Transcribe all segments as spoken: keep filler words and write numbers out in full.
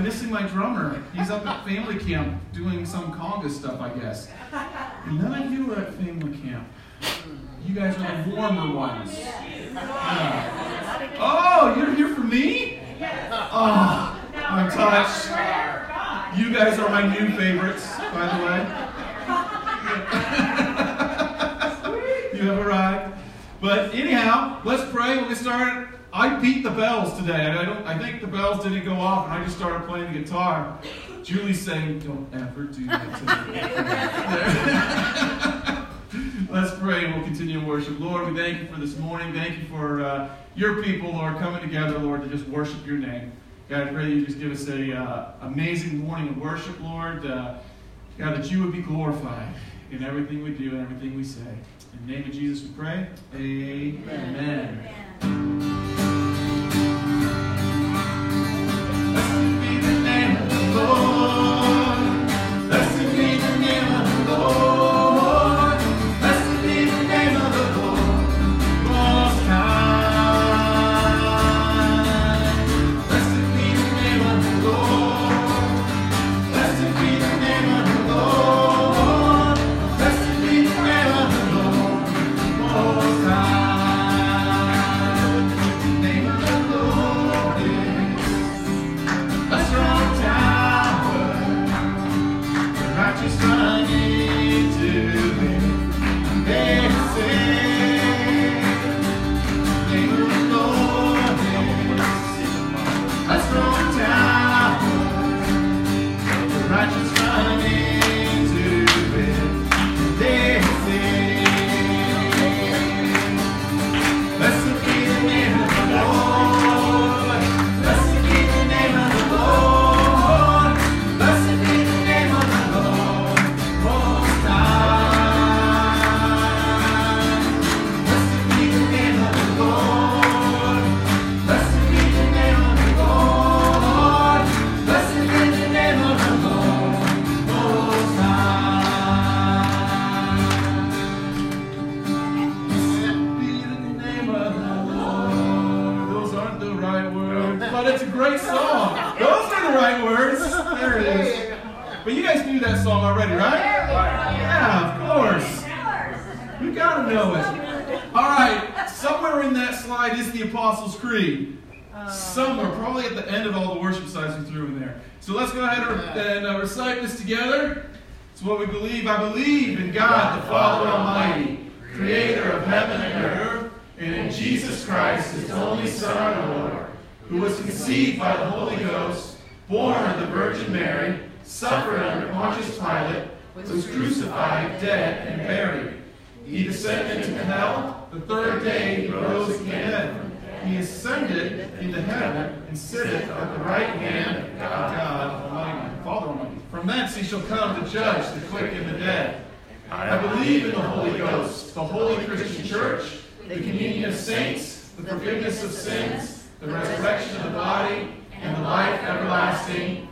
missing my drummer. He's up at family camp doing some conga stuff, I guess. None of you are at family camp. You guys are the warmer ones. Yeah. Oh, you're here for me? Oh, I'm touched. You guys are my new favorites, by the way. You have arrived. But anyhow, let's pray. We'll get started. I beat the bells today. I don't. I think the bells didn't go off, and I just started playing the guitar. Julie's saying, "Don't ever do that to me." Let's pray, and we'll continue to worship. Lord, we thank you for this morning. Thank you for uh, your people, Lord, coming together, Lord, to just worship your name. God, I pray you just give us a uh, amazing morning of worship, Lord. Uh, God, that you would be glorified in everything we do and everything we say. In the name of Jesus we pray. Amen. Amen. Blessed be the name of the Lord. Blessed be the name of the Lord. Blessed be the name of the Lord Most High. Blessed be the name of the Lord. Blessed be the name of the Lord. Blessed be the name of the Lord Most High. The name of the Lord is a strong tower. The righteous run into it, and they are saved. The name of the Lord is a strong tower. The righteous run into it, and they are saved. Blessed be the name of the Lord. Blessed be the name of the Lord. Blessed be the name of the Lord Most High. Blessed be the name of the Lord. Blessed be the name of the Lord. Blessed be the name of the Lord Most High. Blessed be the name of the Lord. Those aren't the right words, but it's a great song. Those are the right words. There it is. But you guys knew that song already, right? Yeah, of course. You gotta know it. All right, somewhere in that slide is the Apostles' Creed. Somewhere, probably at the end of all the worship sides we threw in there. So let's go ahead and uh, recite this together. It's what we believe. I believe in God, the Father Almighty, creator of heaven and earth, and in Jesus Christ, his only Son, our Lord, who was conceived by the Holy Ghost, born of the Virgin Mary, suffered under Pontius Pilate, was crucified, dead, and buried. He descended into hell. The third day he rose again. He ascended into heaven and sitteth at the right hand of God Almighty, Father Almighty. From thence he shall come to judge the quick and the dead. I believe in the Holy Ghost, the holy Christian Church, the communion of saints, the forgiveness of sins, the resurrection of the body, and the life everlasting.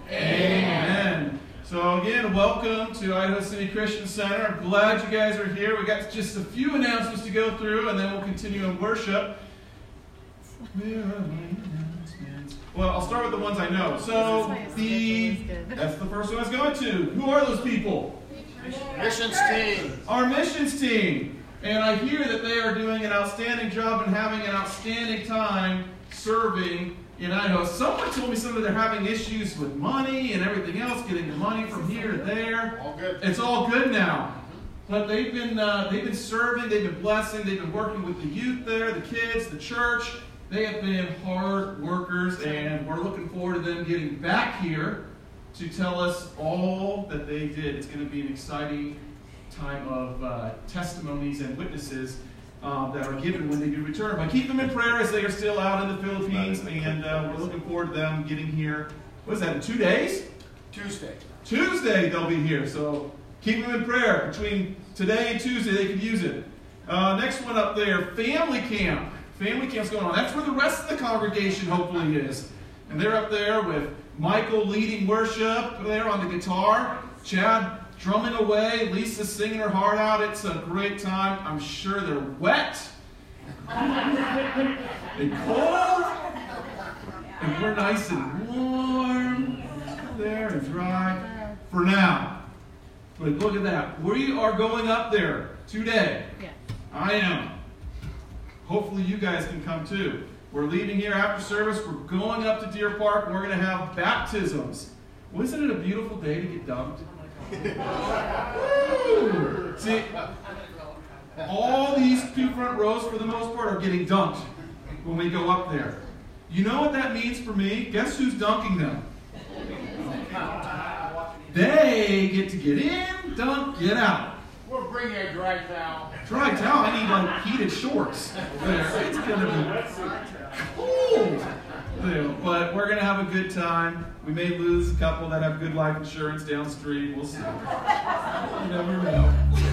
Amen. So again, welcome to Idaho City Christian Center. I'm glad you guys are here. We got just a few announcements to go through, and then we'll continue in worship. Where are my announcements? Well, I'll start with the ones I know. So the that's the first one I was going to. Who are those people? Missions team. Our missions team. And I hear that they are doing an outstanding job and having an outstanding time serving in Idaho. Someone told me some of they're having issues with money and everything else, getting the money from here to there. All good. It's all good now. But they've been uh, they've been serving, they've been blessing, they've been working with the youth there, the kids, the church. They have been hard workers, and we're looking forward to them getting back here to tell us all that they did. It's going to be an exciting time of uh, testimonies and witnesses um, that are given when they do return. But keep them in prayer as they are still out in the Philippines, and uh, we're looking forward to them getting here. What is that, in two days? Tuesday. Tuesday they'll be here, so keep them in prayer. Between today and Tuesday they can use it. Uh, next one up there, family camp. Family camp's going on. That's where the rest of the congregation hopefully is. And they're up there with Michael leading worship there on the guitar, Chad drumming away, Lisa singing her heart out. It's a great time. I'm sure they're wet and cold, and we're nice and warm. dry for now. But look at that. We are going up there today. Yeah. I am. Hopefully you guys can come too. We're leaving here after service. We're going up to Deer Park, and we're going to have baptisms. Wasn't it a beautiful day to get dunked? Woo! See, all these two front rows, for the most part, are getting dunked when we go up there. You know what that means for me? Guess who's dunking them? They get to get in, dunk, get out. We'll bring you a dry towel. Dry towel? I need like heated shorts. There. It's gonna be cold. There. But we're gonna have a good time. We may lose a couple that have good life insurance down the street. We'll see. You never know.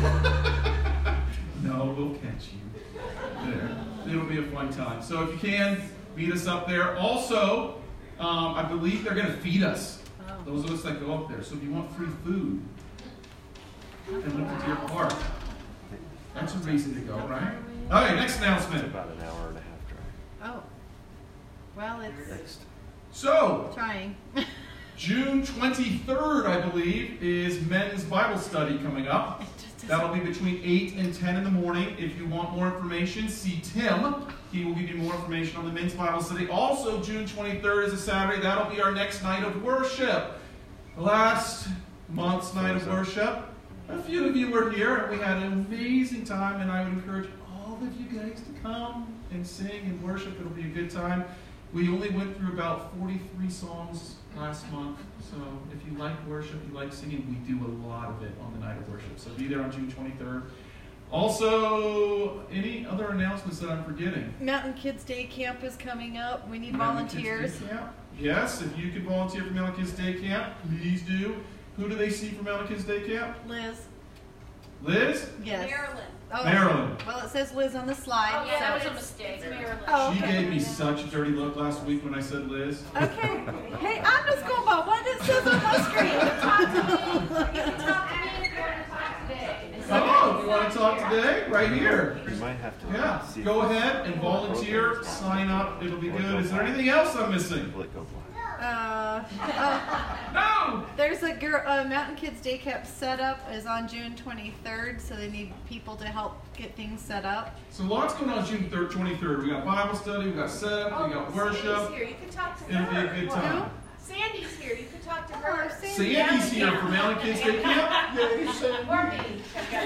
No, we'll catch you. There. It'll be a fun time. So if you can, meet us up there. Also, um, I believe they're gonna feed us. Those of us that go up there. So if you want free food, and look at Deer Park. That's a reason to go, right? Okay, next announcement. About an hour and a half drive. Oh. Well, it's Next. So, trying. June twenty-third, I believe, is men's Bible study coming up. That'll be between eight and ten in the morning. If you want more information, see Tim. He will give you more information on the men's Bible study. Also, June twenty-third is a Saturday. That'll be our next night of worship. Last month's night of worship, a few of you were here, and we had an amazing time, and I would encourage all of you guys to come and sing and worship. It'll be a good time. We only went through about forty-three songs last month, so if you like worship, you like singing, we do a lot of it on the night of worship. So be there on June twenty-third. Also, any other announcements that I'm forgetting? Mountain Kids Day Camp is coming up. We need Mountain volunteers. Kids Day Camp? Yes, if you could volunteer for Mountain Kids Day Camp, please do. Who do they see for Mountain Kids Day Camp? Liz. Liz? Yes. Marilyn. Oh, Marilyn. Well, it says Liz on the slide. Oh, yeah, that was so a it's- mistake. Marilyn. Oh, She okay. gave me such a dirty look last week when I said Liz. Okay. Hey, I'm just going by what it says on my screen. Talk to me. You can talk to me if you want to talk today. Oh, you want to talk today? Right here. You might have to. Yeah, see if go it's- ahead and volunteer, sign up, it'll be good. Is there anything else I'm missing? Will it go blind? Uh, oh, No! there's a girl, uh, Mountain Kids Day Camp setup is on June twenty-third, so they need people to help get things set up. So lots going on June twenty-third. We got Bible study, we got setup, we got Sandy's worship. here. You can talk to It'll be a her. good time. Sandy's here. You can talk to Oh, her. Sandy. Sandy's here for Mountain Kids Day Camp. Or me.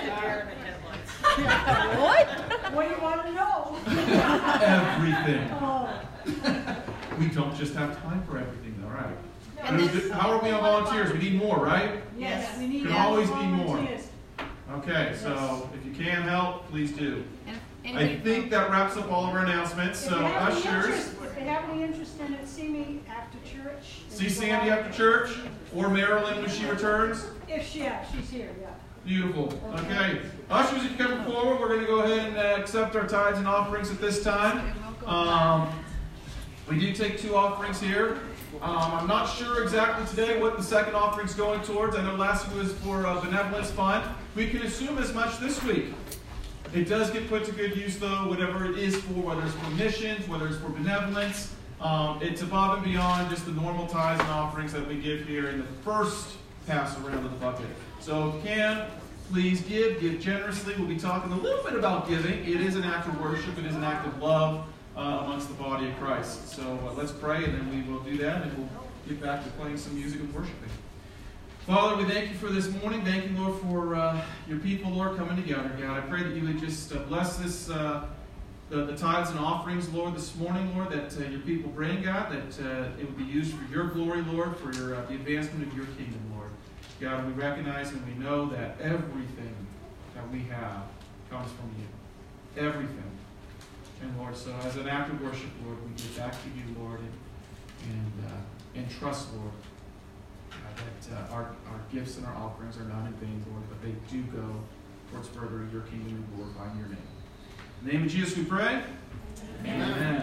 What? What do you want to know? Everything. Oh, We don't just have time for everything, though, right? And Who's this- the- How are we on volunteers? We need more, right? yes, we need Can more always be more. volunteers. Okay, so if you can help, please do. And I anybody think that wraps up all of our announcements. If So they have any ushers, interest- If they have any interest in it, see me after church. see Sandy after church, or Marilyn when she returns. If she, yeah, she's here, yeah. Beautiful. Okay. Ushers, if you come forward, we're going to go ahead and uh, accept our tithes and offerings at this time. Um, we do take two offerings here. Um, I'm not sure exactly today what the second offering's going towards. I know last week was for uh, benevolence fund. We can assume as much this week. It does get put to good use, though, whatever it is for, whether it's for missions, whether it's for benevolence. Um, it's above and beyond just the normal tithes and offerings that we give here in the first pass around of the bucket. So if you can, please give, give generously. We'll be talking a little bit about giving. It is an act of worship. It is an act of love uh, amongst the body of Christ. So uh, let's pray, and then we will do that, and we'll get back to playing some music and worshiping. Father, we thank you for this morning. Thank you, Lord, for uh, your people, Lord, coming together. God, I pray that you would just uh, bless this, uh, the, the tithes and offerings, Lord, this morning, Lord, that uh, your people bring, God, that uh, it would be used for your glory, Lord, for your, uh, the advancement of your kingdom, Lord. God, we recognize and we know that everything that we have comes from you. Everything. And Lord, so as an act of worship, Lord, we give back to you, Lord, and, and, uh, and trust, Lord, uh, that uh, our, our gifts and our offerings are not in vain, Lord, but they do go towards furthering your kingdom and glorifying your name. In the name of Jesus we pray. Amen. Amen.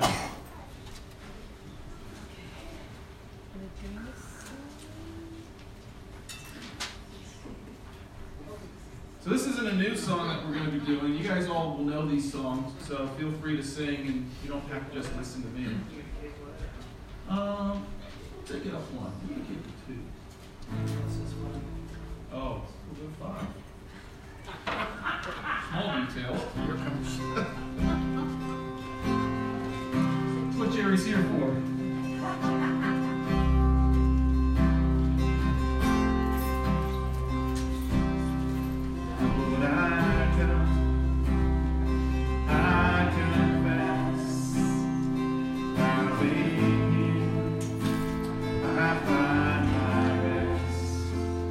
So this isn't a new song that we're going to be doing. You guys all will know these songs, so feel free to sing, and you don't have to just listen to me. Um, take it up one. I'm going to give it two. cheer for? Lord, I come, I confess, by waiting here, I find my rest.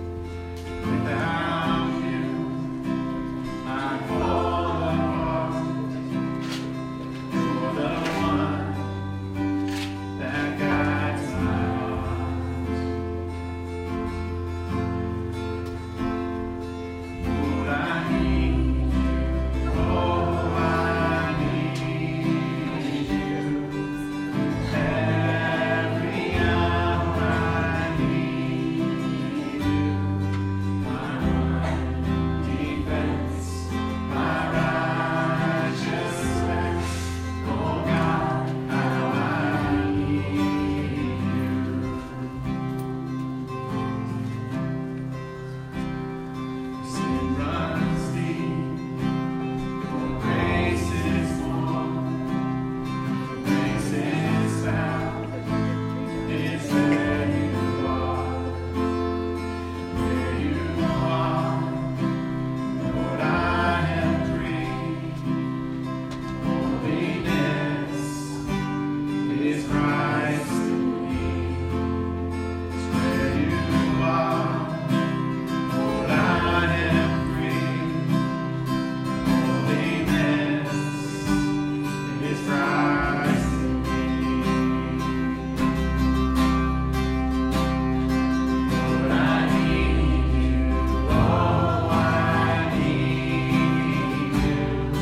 Without you, I fall apart. You're the one that guides my heart. Lord, I need you. Oh, I need you. Every hour I need you. My defense, my righteousness. Oh God, how I need you. Sin runs deep, your grace is warm, grace is found, it's where you are, where you are. Lord, I am free. Holiness is Christ in me. It's where you are. Lord, I am free. Holiness is Christ in me. Lord, I need you. Oh, I need you.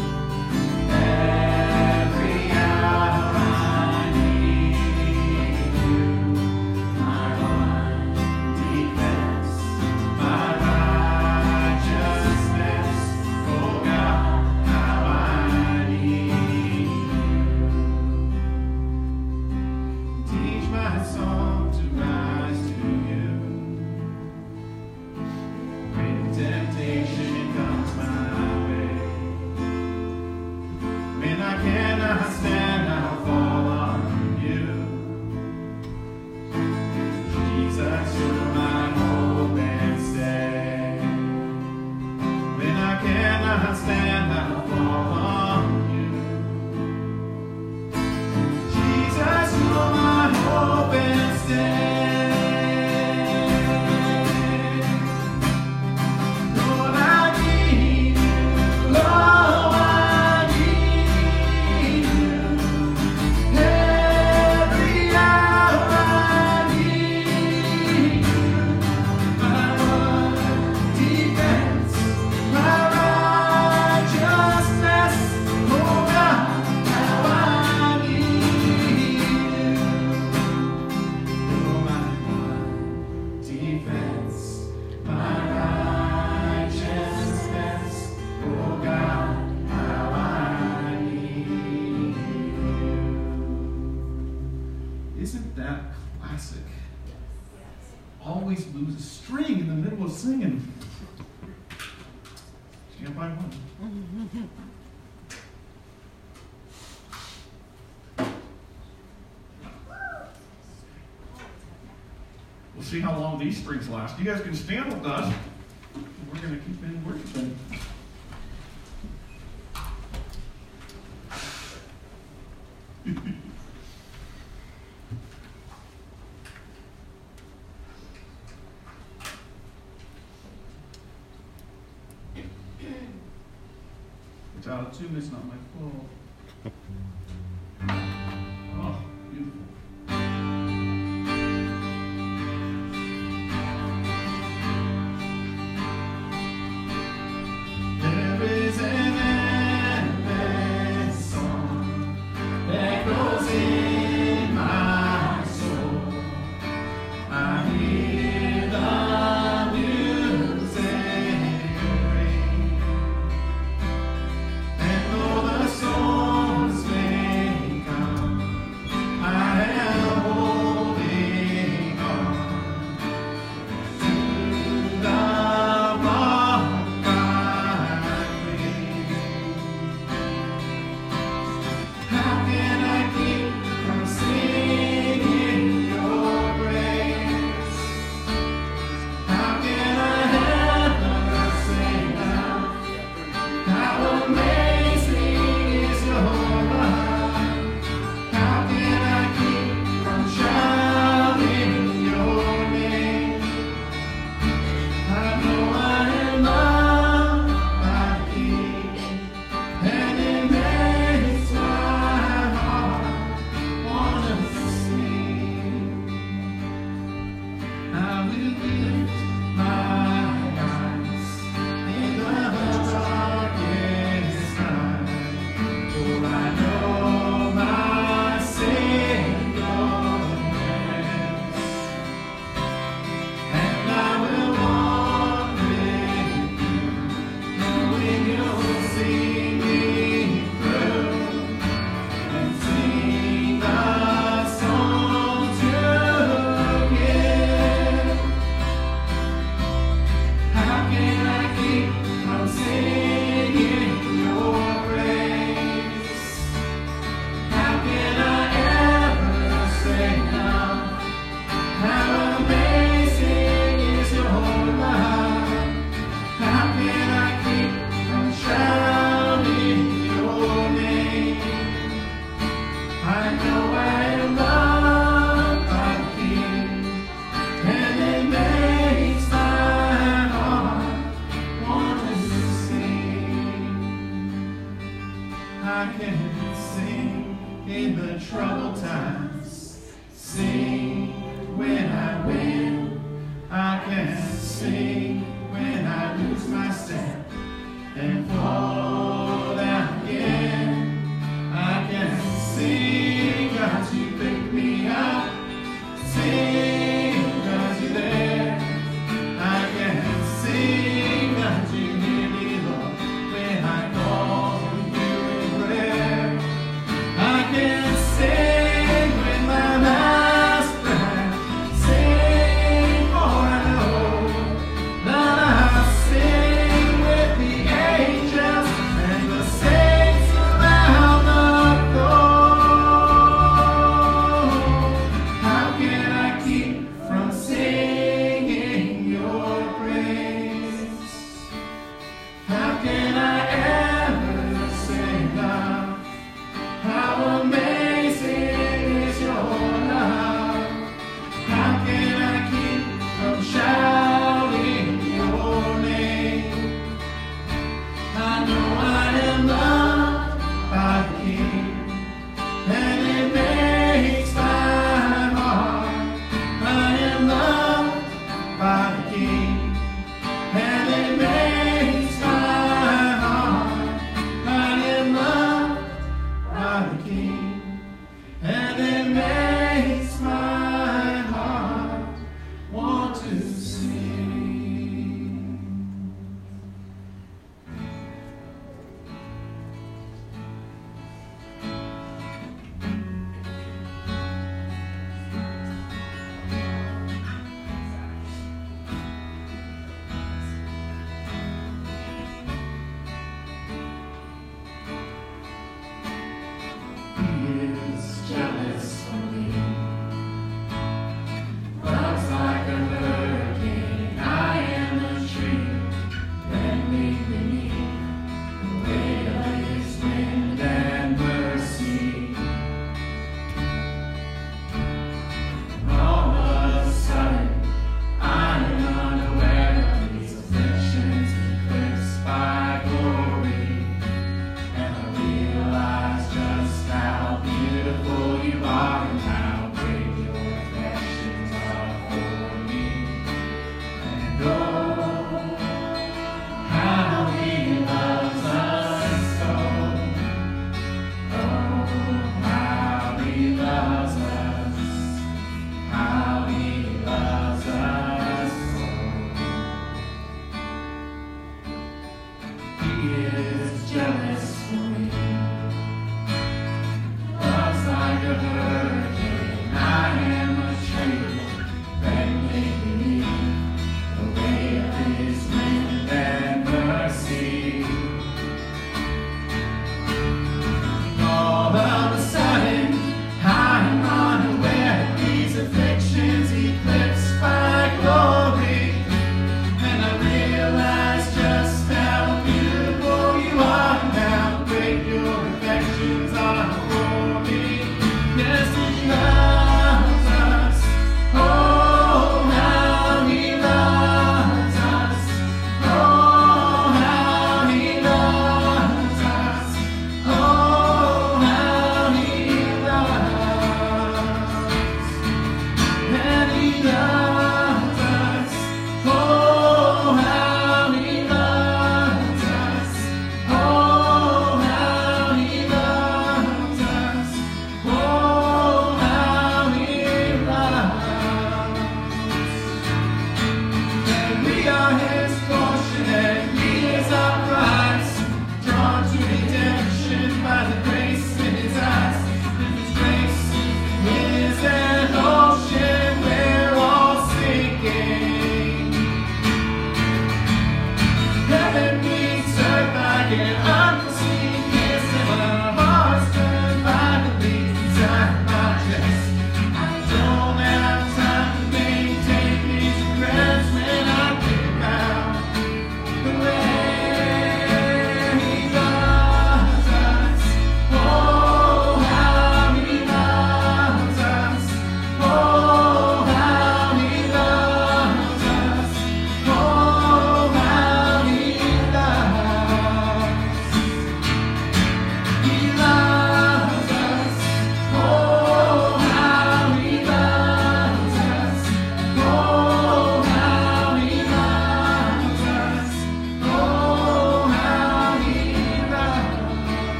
Every hour I need you. My one defense, my righteousness. Oh God, how I need you. Teach my song to rise to you. When temptation comes my way, when I cannot stand, I'll fall on you. Jesus, you're my hope and stay. When I cannot stand, I'll fall on you. Jesus, you're my hope and stay. Lord, I need you. Oh, I need you. Every hour I need you. My one defense, my righteousness. Oh God, how I need you. You're my one defense, my righteousness. Oh God, how I need you. Isn't that classic? Always lose a string in the middle of singing. Can't find one. We'll see how long these strings last. You guys can stand with us. We're going to keep in worshiping. It's out of tune, it's not my fault. Oh, beautiful. There is an endless song that goes in my soul. I hear the music ring, and though the soul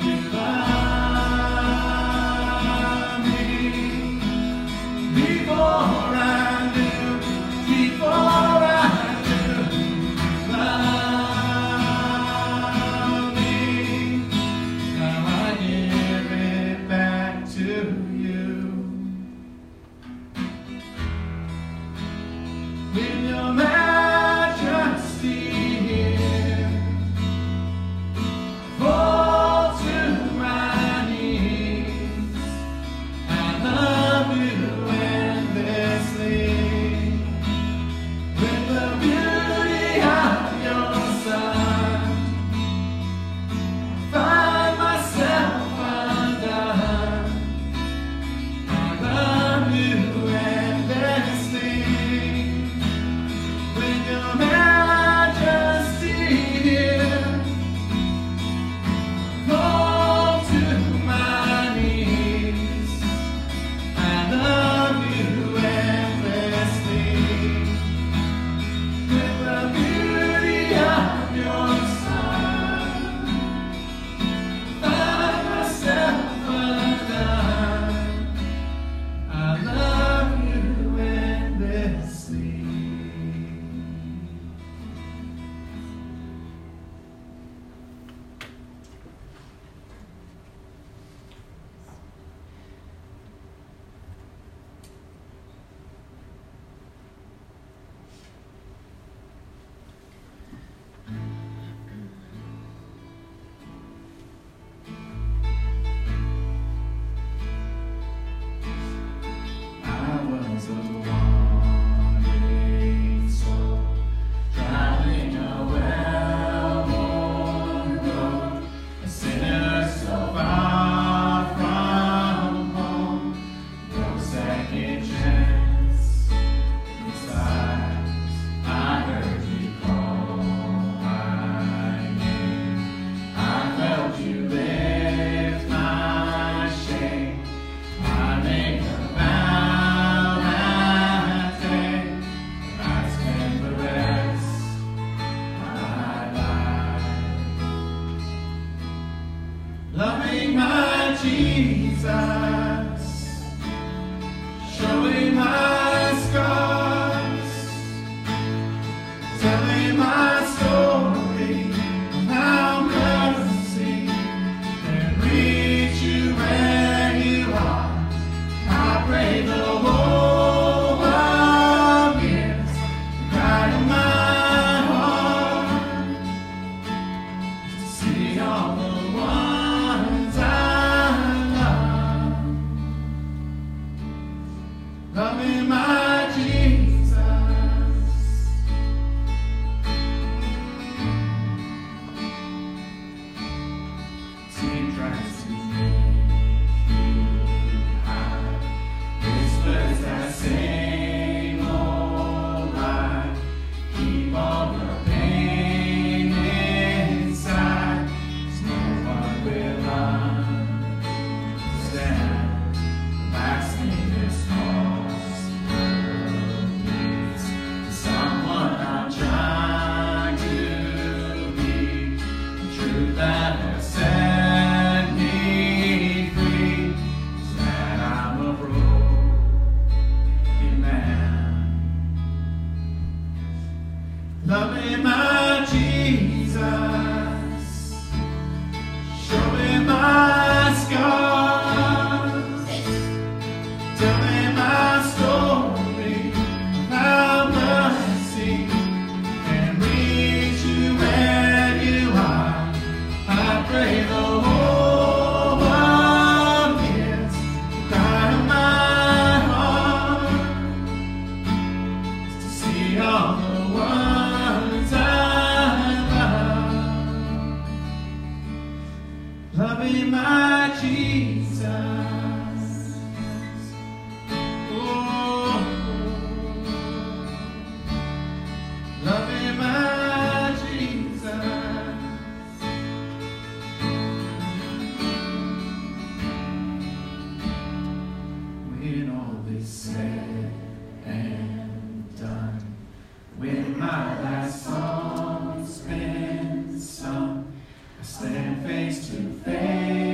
Face to face.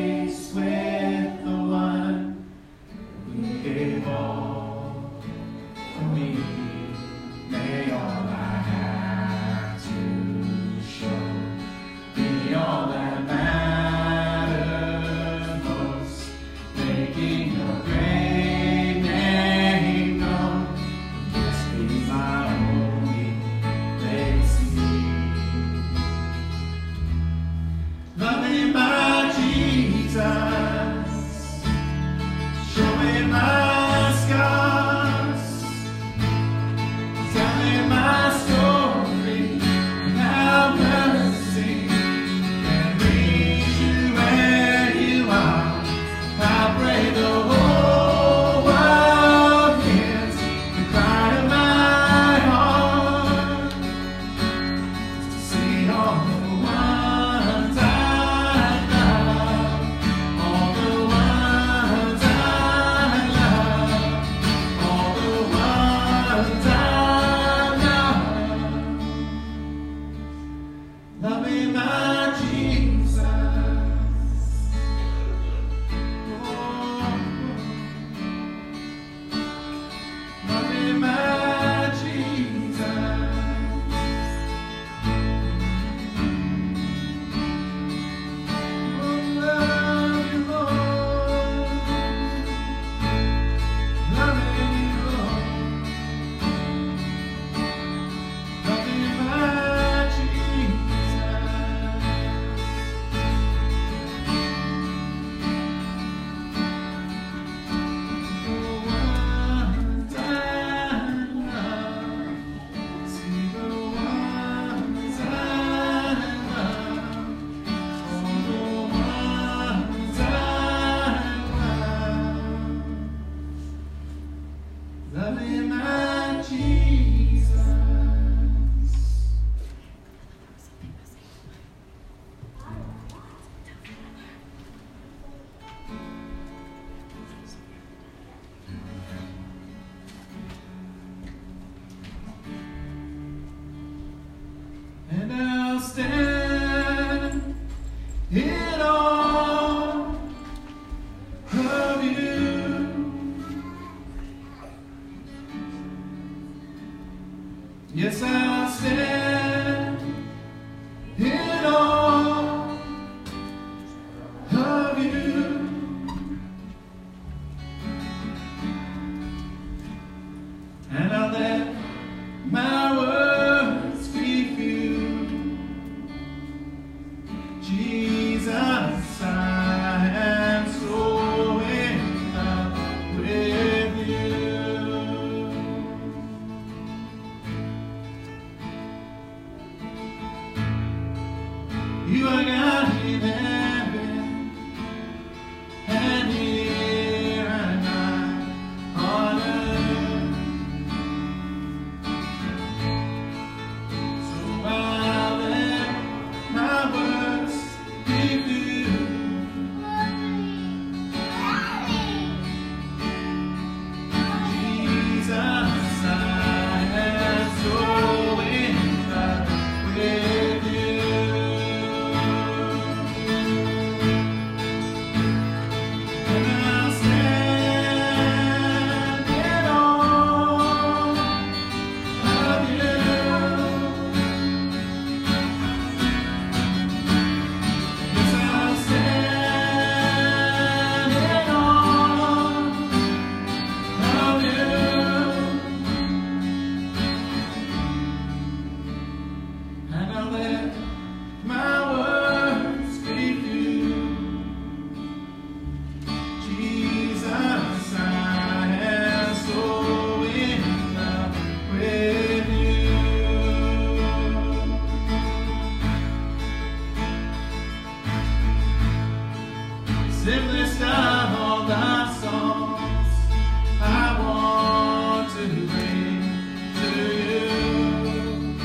simplest of all the songs I want to bring to you.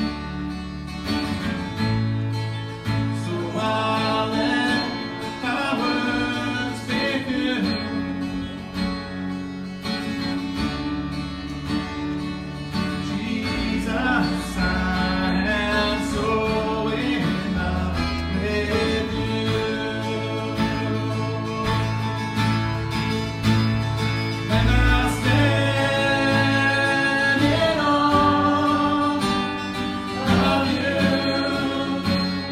So I'll let my words be few. Jesus, I am so in love with you. And I'll stand in awe of you.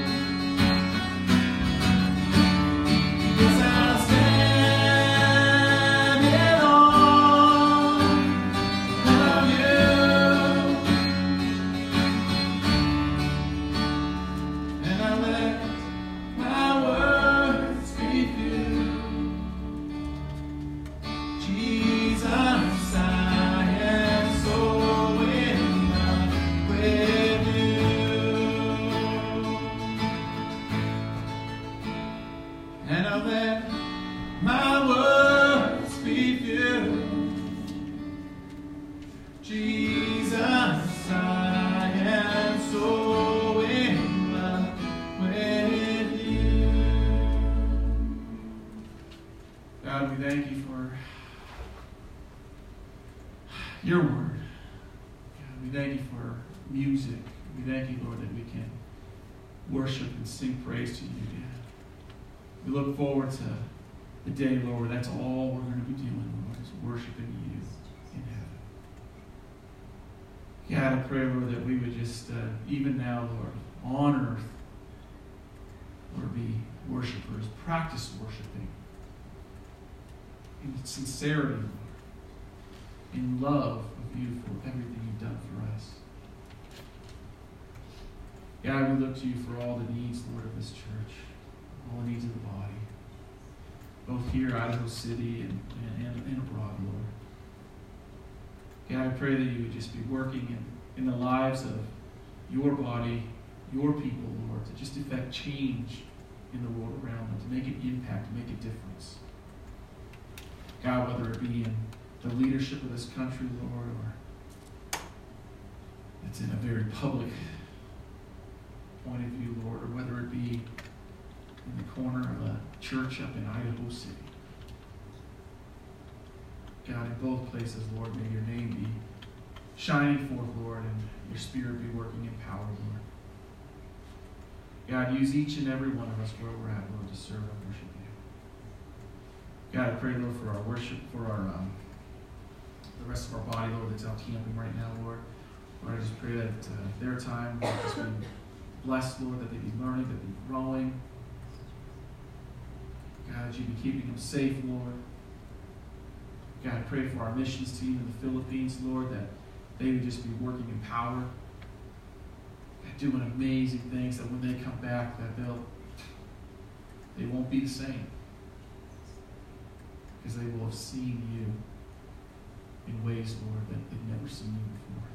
Yes, I'll stand in awe of you. And I let my words be few. Jesus, I am so in love with you. And I let my words be few. Jesus, I am so in love with you. God, we thank you for your word. God, we thank you for music. We thank you, Lord, that we can worship and sing praise to you, God. We look forward to the day, Lord, where that's all we're going to be doing, Lord, is worshiping you in heaven. God, I pray, Lord, that we would just, uh, even now, Lord, on earth, Lord, be worshipers, practice worshiping in sincerity, Lord, in love of you for everything you've done for us. God, we look to you for all the needs, Lord, of this church, all the needs of the body, both here, Idaho City, and, and, and abroad, Lord. God, I pray that you would just be working in, in the lives of your body, your people, Lord, to just effect change in the world around them, to make an impact, to make a difference. God, whether it be in the leadership of this country, Lord, or it's in a very public point of view, Lord, or whether it be in the corner of a church up in Idaho City. God, in both places, Lord, may your name be shining forth, Lord, and your Spirit be working in power, Lord. God, use each and every one of us where we're at, Lord, to serve and worship you. God, I pray, Lord, for our worship, for our um, the rest of our body, Lord, that's out camping right now, Lord. Lord, I just pray that uh, their time will just be blessed, Lord, that they be learning, that they be growing. God, that you be keeping them safe, Lord. God, I pray for our missions team in the Philippines, Lord, that they would just be working in power, God, doing amazing things, that when they come back, that they'll, they won't be the same, because they will have seen you in ways, Lord, that they've never seen you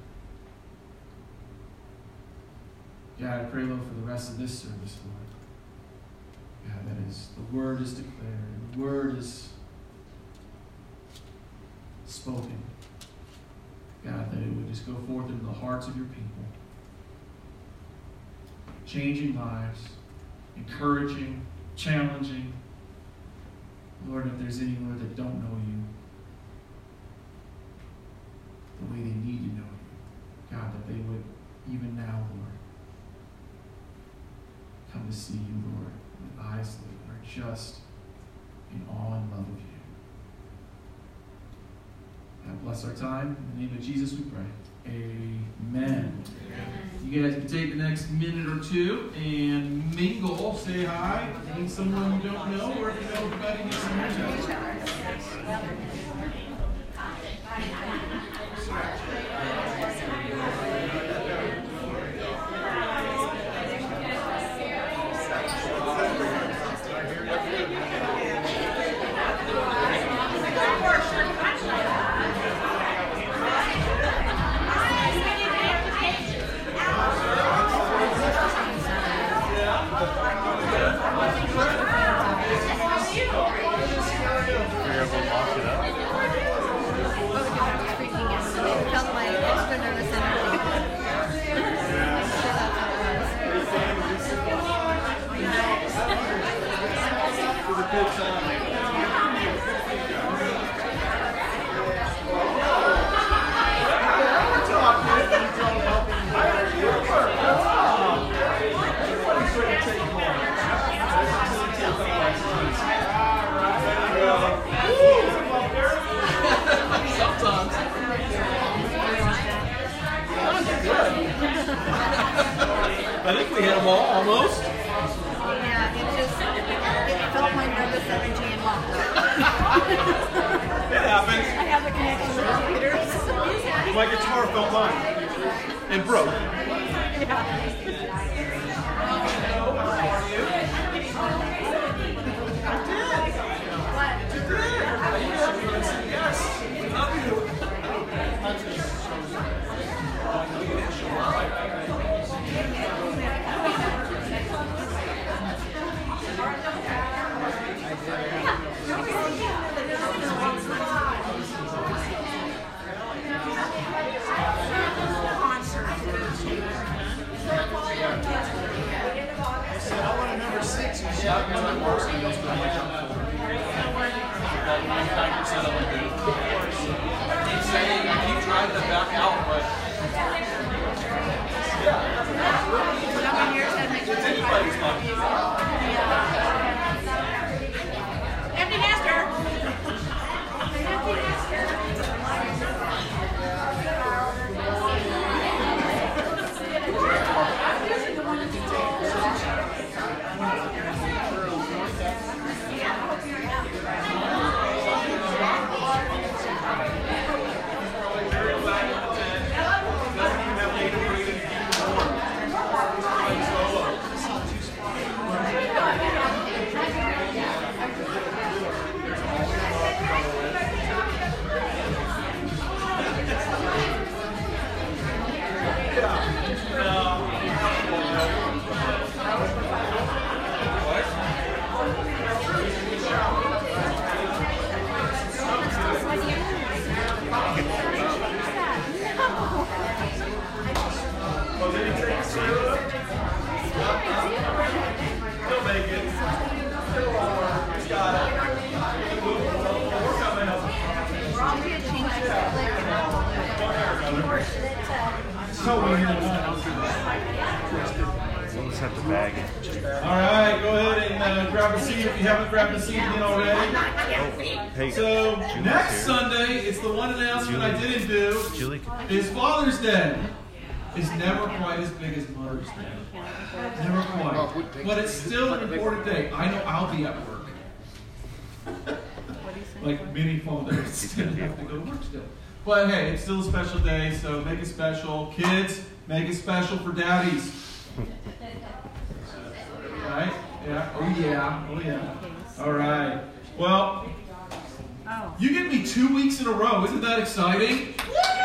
before. God, I pray, Lord, for the rest of this service, Lord. God, that is, the word is declared, the word is spoken. God, that it would just go forth into the hearts of your people, changing lives, encouraging, challenging. Lord, if there's any, Lord, that don't know you the way they need to know you, God, that they would, even now, Lord, come to see you, Lord, with eyes that are just in awe and love of you. God bless our time. In the name of Jesus we pray. Amen. Amen. You guys can take the next minute or two and mingle, say hi, meet someone you don't know, or if you know everybody, get some each other. You My guitar felt mine. It broke. Empty nester. So we'll just have to bag it. All right, go ahead and uh, grab a seat if you haven't grabbed a seat yet already. Hey, So Julie's next here. Sunday, it's the one announcement I didn't do. Julie, Is Father's Day. It's never quite as big as Mother's Day. Never quite. But it's still an important day. I know I'll be at work. Like many fathers still have to go to work still. But hey, it's still a special day, so make it special. Kids, make it special for daddies. Right? Yeah. Oh yeah. Oh yeah. All right. Well, Oh. you give me two weeks in a row. Isn't that exciting?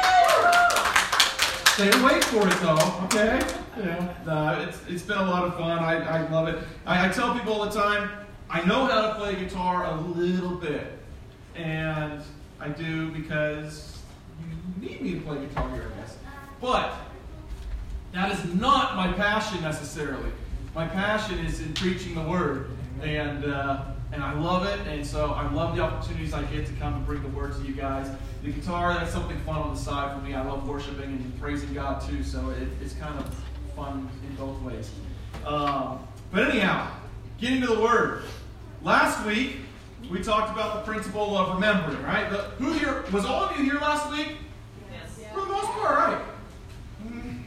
Stay awake for it though, okay? Yeah. No, it's it's been a lot of fun. I, I love it. I, I tell people all the time, I know how to play guitar a little bit. And I do because you need me to play guitar here, I guess. But that is not my passion necessarily. My passion is in preaching the word. And uh, and I love it, and so I love the opportunities I get to come and bring the word to you guys. The guitar, that's something fun on the side for me. I love worshiping and praising God too, so it, it's kind of fun in both ways. Um, but anyhow, getting to the word. Last week, we talked about the principle of remembering, right? The, who here, was all of you here last week? Yes. For the most part, right? Mm.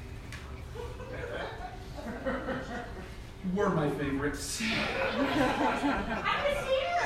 You were my favorites. I was here.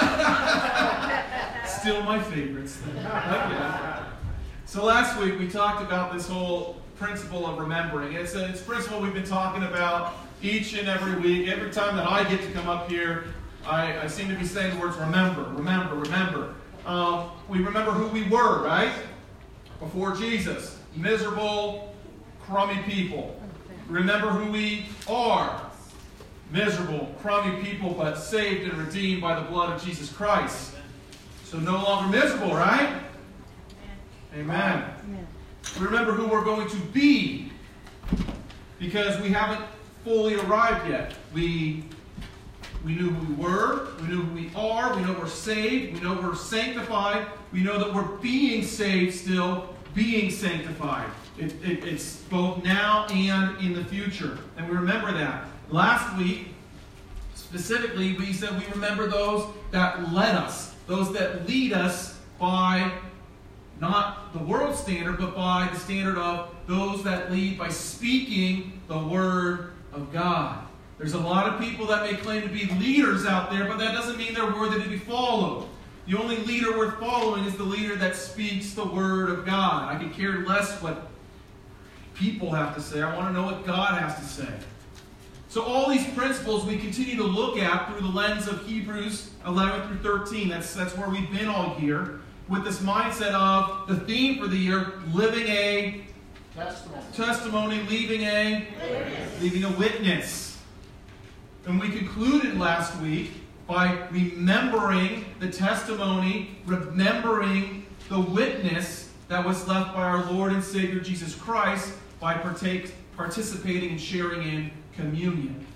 Still my favorites. Okay. So last week we talked about this whole principle of remembering. It's a, it's a principle we've been talking about each and every week. Every time that I get to come up here, I, I seem to be saying the words remember, remember, remember. Um, we remember who we were, right? Before Jesus. Miserable, crummy people. Remember who we are. Miserable, crummy people, but saved and redeemed by the blood of Jesus Christ. So no longer miserable, right? Amen. Amen. We remember who we're going to be because we haven't fully arrived yet. We, we knew who we were. We knew who we are. We know we're saved. We know we're sanctified. We know that we're being saved still, being sanctified. It, it, it's both now and in the future. And we remember that. Last week, specifically, we said we remember those that led us, those that lead us by not the world standard, but by the standard of those that lead by speaking the word of God. There's a lot of people that may claim to be leaders out there, but that doesn't mean they're worthy to be followed. The only leader worth following is the leader that speaks the Word of God. I could care less what people have to say. I want to know what God has to say. So all these principles we continue to look at through the lens of Hebrews eleven through thirteen. That's, that's where we've been all year, with this mindset of the theme for the year, living a Testimony. testimony, leaving a leaving a witness. And we concluded last week by remembering the testimony, remembering the witness that was left by our Lord and Savior Jesus Christ by partake, participating and sharing in communion.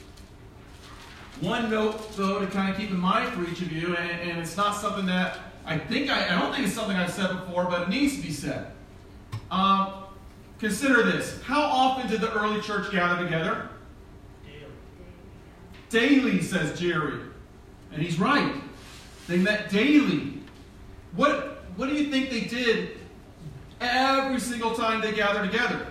One note, though, to kind of keep in mind for each of you, and, and it's not something that I think I, I don't think it's something I've said before, but it needs to be said. Um, consider this: how often did the early church gather together? Daily, daily says Jerry, and he's right. They met daily. What what do you think they did every single time they gathered together?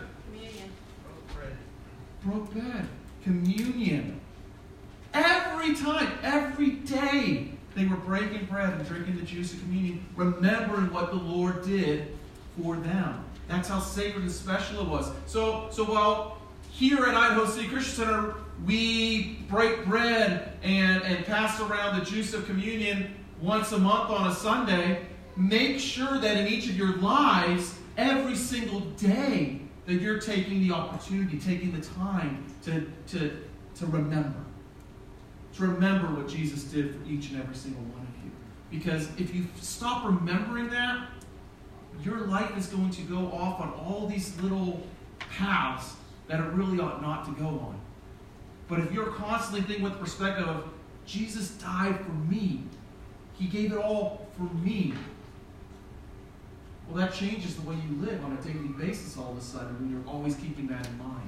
Broke bread. Communion. Every time, every day, they were breaking bread and drinking the juice of communion, remembering what the Lord did for them. That's how sacred and special it was. So, so while here at Idaho City Christian Center, we break bread and, and pass around the juice of communion once a month on a Sunday, make sure that in each of your lives, every single day, that you're taking the opportunity, taking the time to, to, to remember. To remember what Jesus did for each and every single one of you. Because if you stop remembering that, your life is going to go off on all these little paths that it really ought not to go on. But if you're constantly thinking with the perspective of, Jesus died for me, He gave it all for me, well, that changes the way you live on a daily basis all of a sudden when you're always keeping that in mind.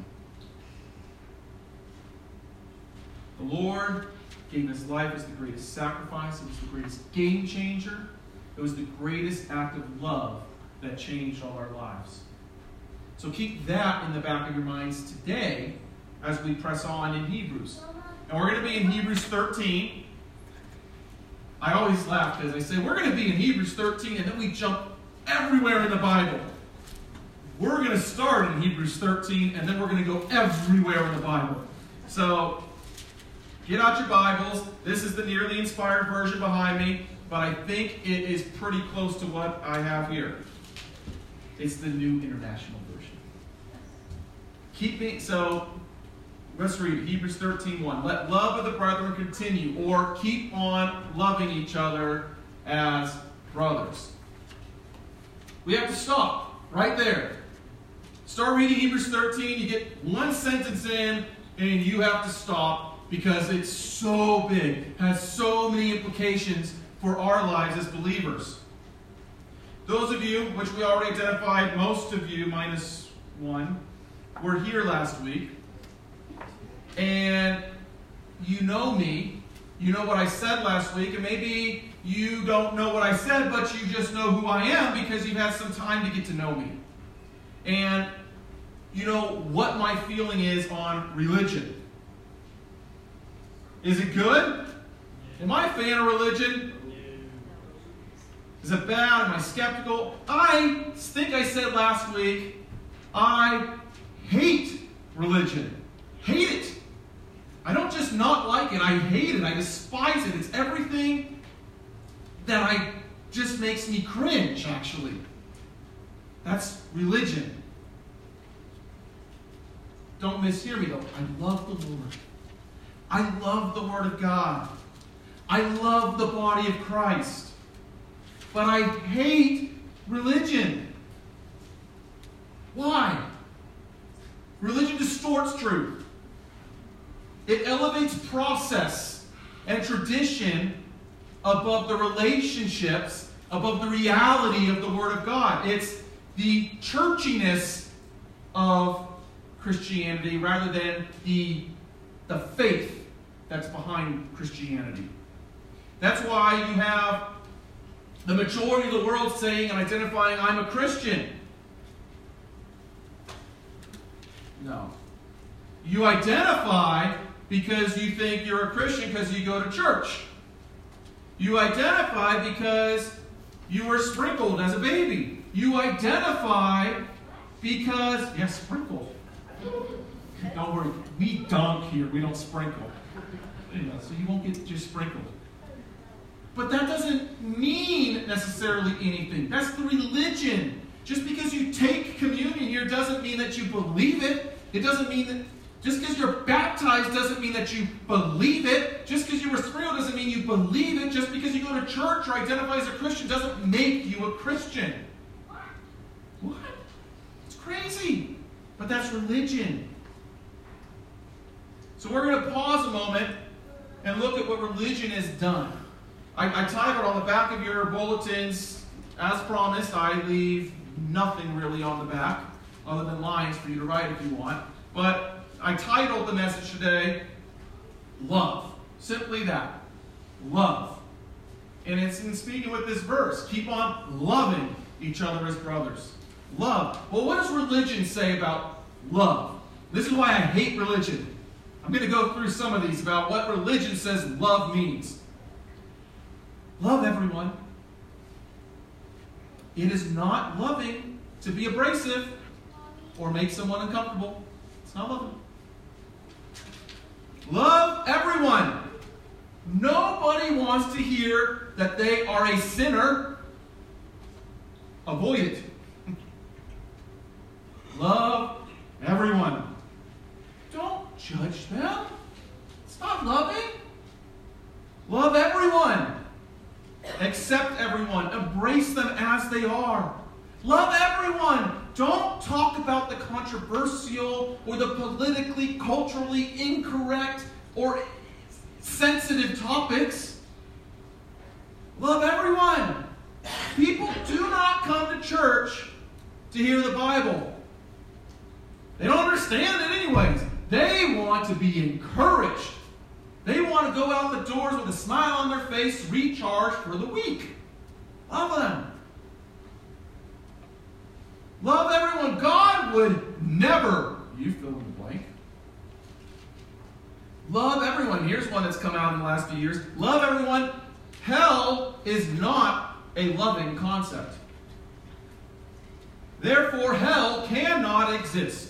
The Lord gave His life as the greatest sacrifice. It was the greatest game changer. It was the greatest act of love that changed all our lives. So keep that in the back of your minds today as we press on in Hebrews. And we're going to be in Hebrews thirteen. I always laugh because I say, we're going to be in Hebrews thirteen, and then we jump everywhere in the Bible. We're going to start in Hebrews thirteen, and then we're going to go everywhere in the Bible. So, get out your Bibles. This is the nearly inspired version behind me, but I think it is pretty close to what I have here. It's the New International Version. Keep me, so, let's read it. Hebrews thirteen one. Let love of the brethren continue, or keep on loving each other as brothers. We have to stop right there. Start reading Hebrews thirteen, you get one sentence in, and you have to stop because it's so big, has so many implications for our lives as believers. Those of you, which we already identified, most of you, minus one, were here last week. And you know me, you know what I said last week, and maybe you don't know what I said, but you just know who I am because you've had some time to get to know me. And you know what my feeling is on religion. Is it good? Am I a fan of religion? Is it bad? Am I skeptical? I think I said last week, I hate religion. Hate it. I don't just not like it, I hate it, I despise it. It's everything that I just makes me cringe, actually. That's religion. Don't mishear me, though. I love the Lord. I love the Word of God. I love the body of Christ. But I hate religion. Why? Religion distorts truth. It elevates process and tradition above the relationships, above the reality of the Word of God. It's the churchiness of Christianity rather than the, the faith that's behind Christianity. That's why you have the majority of the world saying and identifying, I'm a Christian. No. You identify because you think you're a Christian because you go to church. You identify because you were sprinkled as a baby. You identify because, yes, sprinkled. Don't worry, we dunk here, we don't sprinkle. You know, so you won't get just sprinkled. But that doesn't mean necessarily anything. That's the religion. Just because you take communion here doesn't mean that you believe it. It doesn't mean that, just because you're baptized doesn't mean that you believe it. Just because you were sprinkled doesn't mean you believe it. Just because you go to church or identify as a Christian doesn't make you a Christian. What? It's crazy. But that's religion. So we're going to pause a moment and look at what religion has done. I, I titled on the back of your bulletins, as promised, I leave nothing really on the back, other than lines for you to write if you want. But I titled the message today, Love. Simply that. Love. And it's in speaking with this verse. Keep on loving each other as brothers. Love. Well, what does religion say about love? This is why I hate religion. I'm going to go through some of these about what religion says love means. Love everyone. It is not loving to be abrasive or make someone uncomfortable. It's not loving. Love everyone. Nobody wants to hear that they are a sinner. Avoid it. Love everyone. Don't judge them. It's not loving. Love everyone. Accept everyone. Embrace them as they are. Love everyone. Don't talk about the controversial or the politically, culturally incorrect or sensitive topics. Love everyone. People do not come to church to hear the Bible. They don't understand it anyways. They want to be encouraged. They want to go out the doors with a smile on their face, recharged for the week. Love them. Love everyone. God would never, you fill in the blank. Love everyone. Here's one that's come out in the last few years. Love everyone. Hell is not a loving concept. Therefore, hell cannot exist.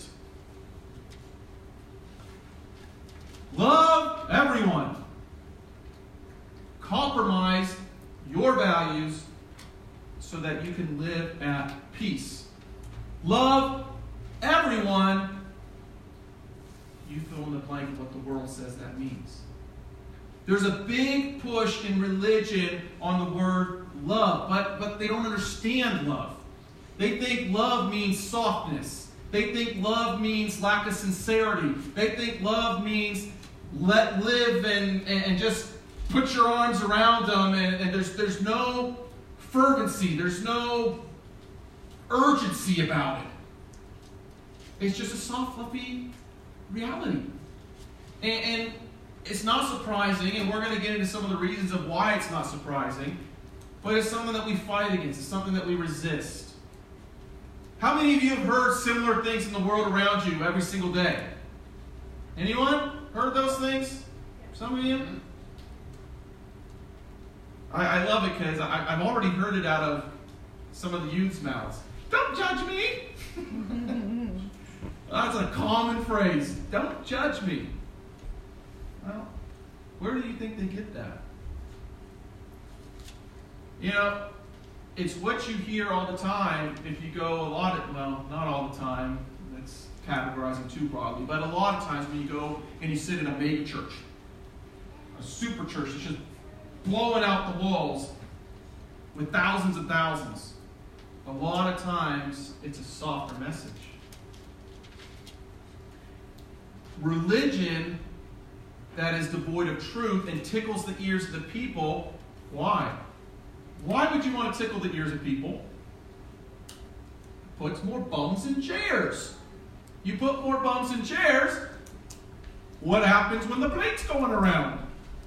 Love everyone. Compromise your values so that you can live at peace. Love everyone. You fill in the blank of what the world says that means. There's a big push in religion on the word love, but, but they don't understand love. They think love means softness. They think love means lack of sincerity. They think love means let live and, and, and just put your arms around them, and, and there's, there's no fervency. There's no urgency about it. It's just a soft, fluffy reality. And, and it's not surprising, and we're going to get into some of the reasons of why it's not surprising, but it's something that we fight against. It's something that we resist. How many of you have heard similar things in the world around you every single day? Anyone heard those things? Some of you? I, I love it because I've already heard it out of some of the youth's mouths. Don't judge me. That's a common phrase. Don't judge me. Well, where do you think they get that? You know, it's what you hear all the time if you go a lot of, well, not all the time. That's categorizing too broadly. But a lot of times when you go and you sit in a mega church, a super church that's just blowing out the walls with thousands and thousands, a lot of times it's a softer message. Religion that is devoid of truth and tickles the ears of the people. Why? Why would you want to tickle the ears of people? Puts more bums in chairs. You put more bums in chairs, what happens when the plate's going around?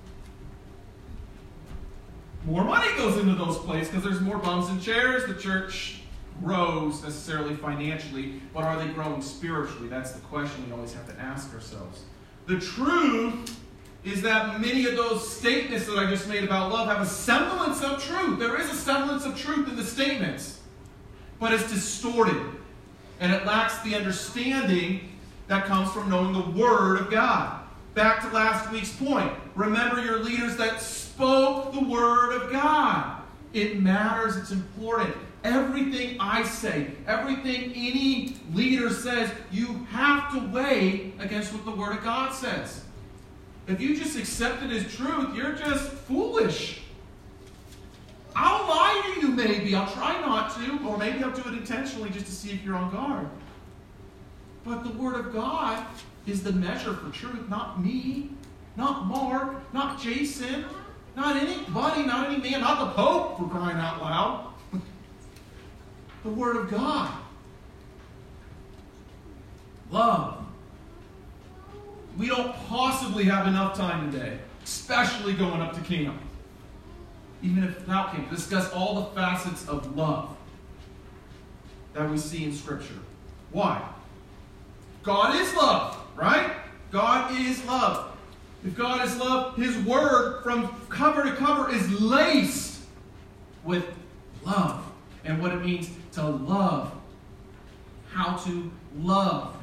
More money goes into those plates because there's more bums in chairs. The church grows necessarily financially, but are they growing spiritually? That's the question we always have to ask ourselves. The truth is that many of those statements that I just made about love have a semblance of truth. There is a semblance of truth in the statements, but it's distorted, and it lacks the understanding that comes from knowing the Word of God. Back to last week's point. Remember your leaders that spoke the Word of God. It matters. It's important. Everything I say, everything any leader says, you have to weigh against what the Word of God says. If you just accept it as truth, you're just foolish. I'll lie to you maybe. I'll try not to. Or maybe I'll do it intentionally just to see if you're on guard. But the Word of God is the measure for truth. Not me. Not Mark. Not Jason. Not anybody. Not any man. Not the Pope, for crying out loud. The Word of God. Love. We don't possibly have enough time today, especially going up to camp, even if without camp, to discuss all the facets of love that we see in Scripture. Why? God is love, right? God is love. If God is love, His Word from cover to cover is laced with love and what it means to love, how to love.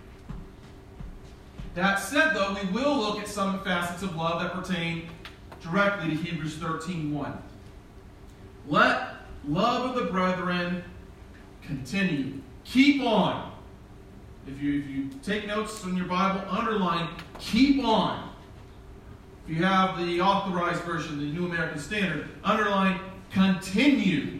That said, though, we will look at some facets of love that pertain directly to Hebrews thirteen one. Let love of the brethren continue. Keep on. If you, if you take notes in your Bible, underline, keep on. If you have the authorized version, the New American Standard, underline, continue.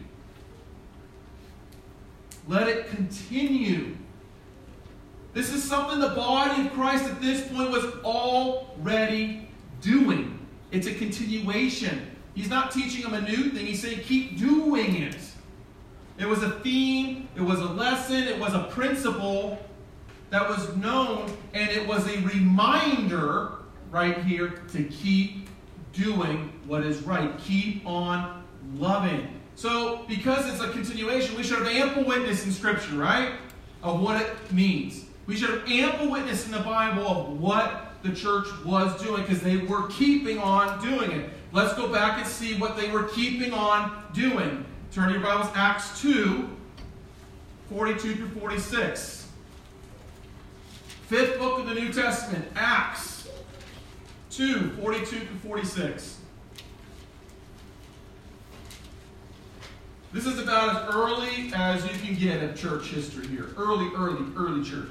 Let it continue. This is something the body of Christ at this point was already doing. It's a continuation. He's not teaching them a new thing. He's saying keep doing it. It was a theme. It was a lesson. It was a principle that was known. And it was a reminder right here to keep doing what is right. Keep on loving. So because it's a continuation, we should have ample witness in Scripture, right? Of what it means. We should have ample witness in the Bible of what the church was doing because they were keeping on doing it. Let's go back and see what they were keeping on doing. Turn to your Bibles, Acts two, forty-two through forty-six. Fifth book of the New Testament, Acts two, forty-two through forty-six. This is about as early as you can get at church history here. Early, early, early church.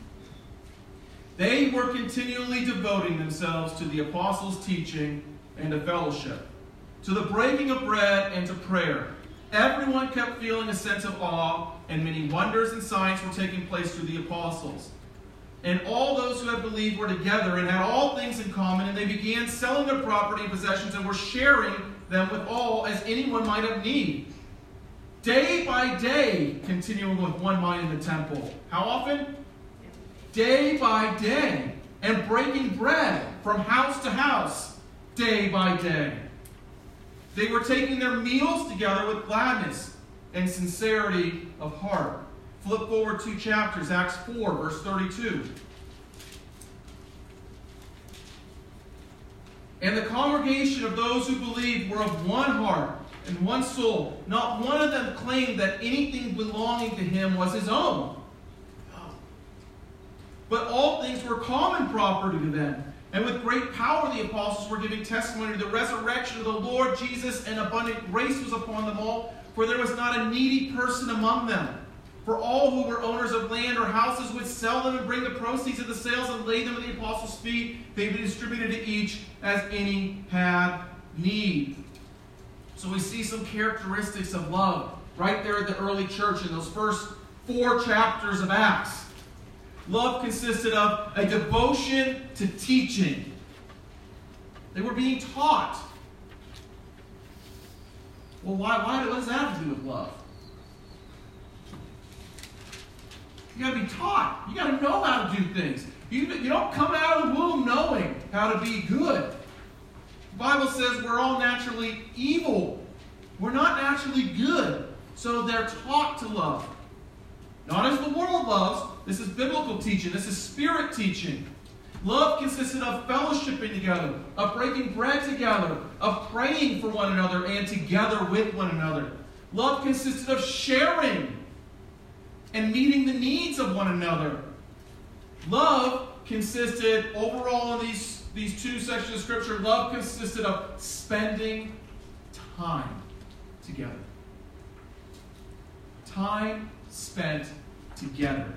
They were continually devoting themselves to the apostles' teaching and to fellowship, to the breaking of bread and to prayer. Everyone kept feeling a sense of awe, and many wonders and signs were taking place through the apostles. And all those who had believed were together and had all things in common, and they began selling their property and possessions and were sharing them with all as anyone might have need. Day by day, continuing with one mind in the temple. How often? Day by day. And breaking bread from house to house, day by day. They were taking their meals together with gladness and sincerity of heart. Flip forward two chapters, Acts four, verse thirty-two. And the congregation of those who believed were of one heart and one soul. Not one of them claimed that anything belonging to him was his own. But all things were common property to them. And with great power the apostles were giving testimony to the resurrection of the Lord Jesus, and abundant grace was upon them all. For there was not a needy person among them. For all who were owners of land or houses would sell them and bring the proceeds of the sales and lay them at the apostles' feet. They would be distributed to each as any had need. So we see some characteristics of love right there at the early church in those first four chapters of Acts. Love consisted of a devotion to teaching. They were being taught. Well, why, why, what does that have to do with love? You got to be taught. You got to know how to do things. You, you don't come out of the womb knowing how to be good. The Bible says we're all naturally evil. We're not naturally good. So they're taught to love. Not as the world loves. This is biblical teaching. This is spirit teaching. Love consisted of fellowshipping together, of breaking bread together, of praying for one another and together with one another. Love consisted of sharing and meeting the needs of one another. Love consisted, overall in these, these two sections of Scripture, love consisted of spending time together. Time spent together.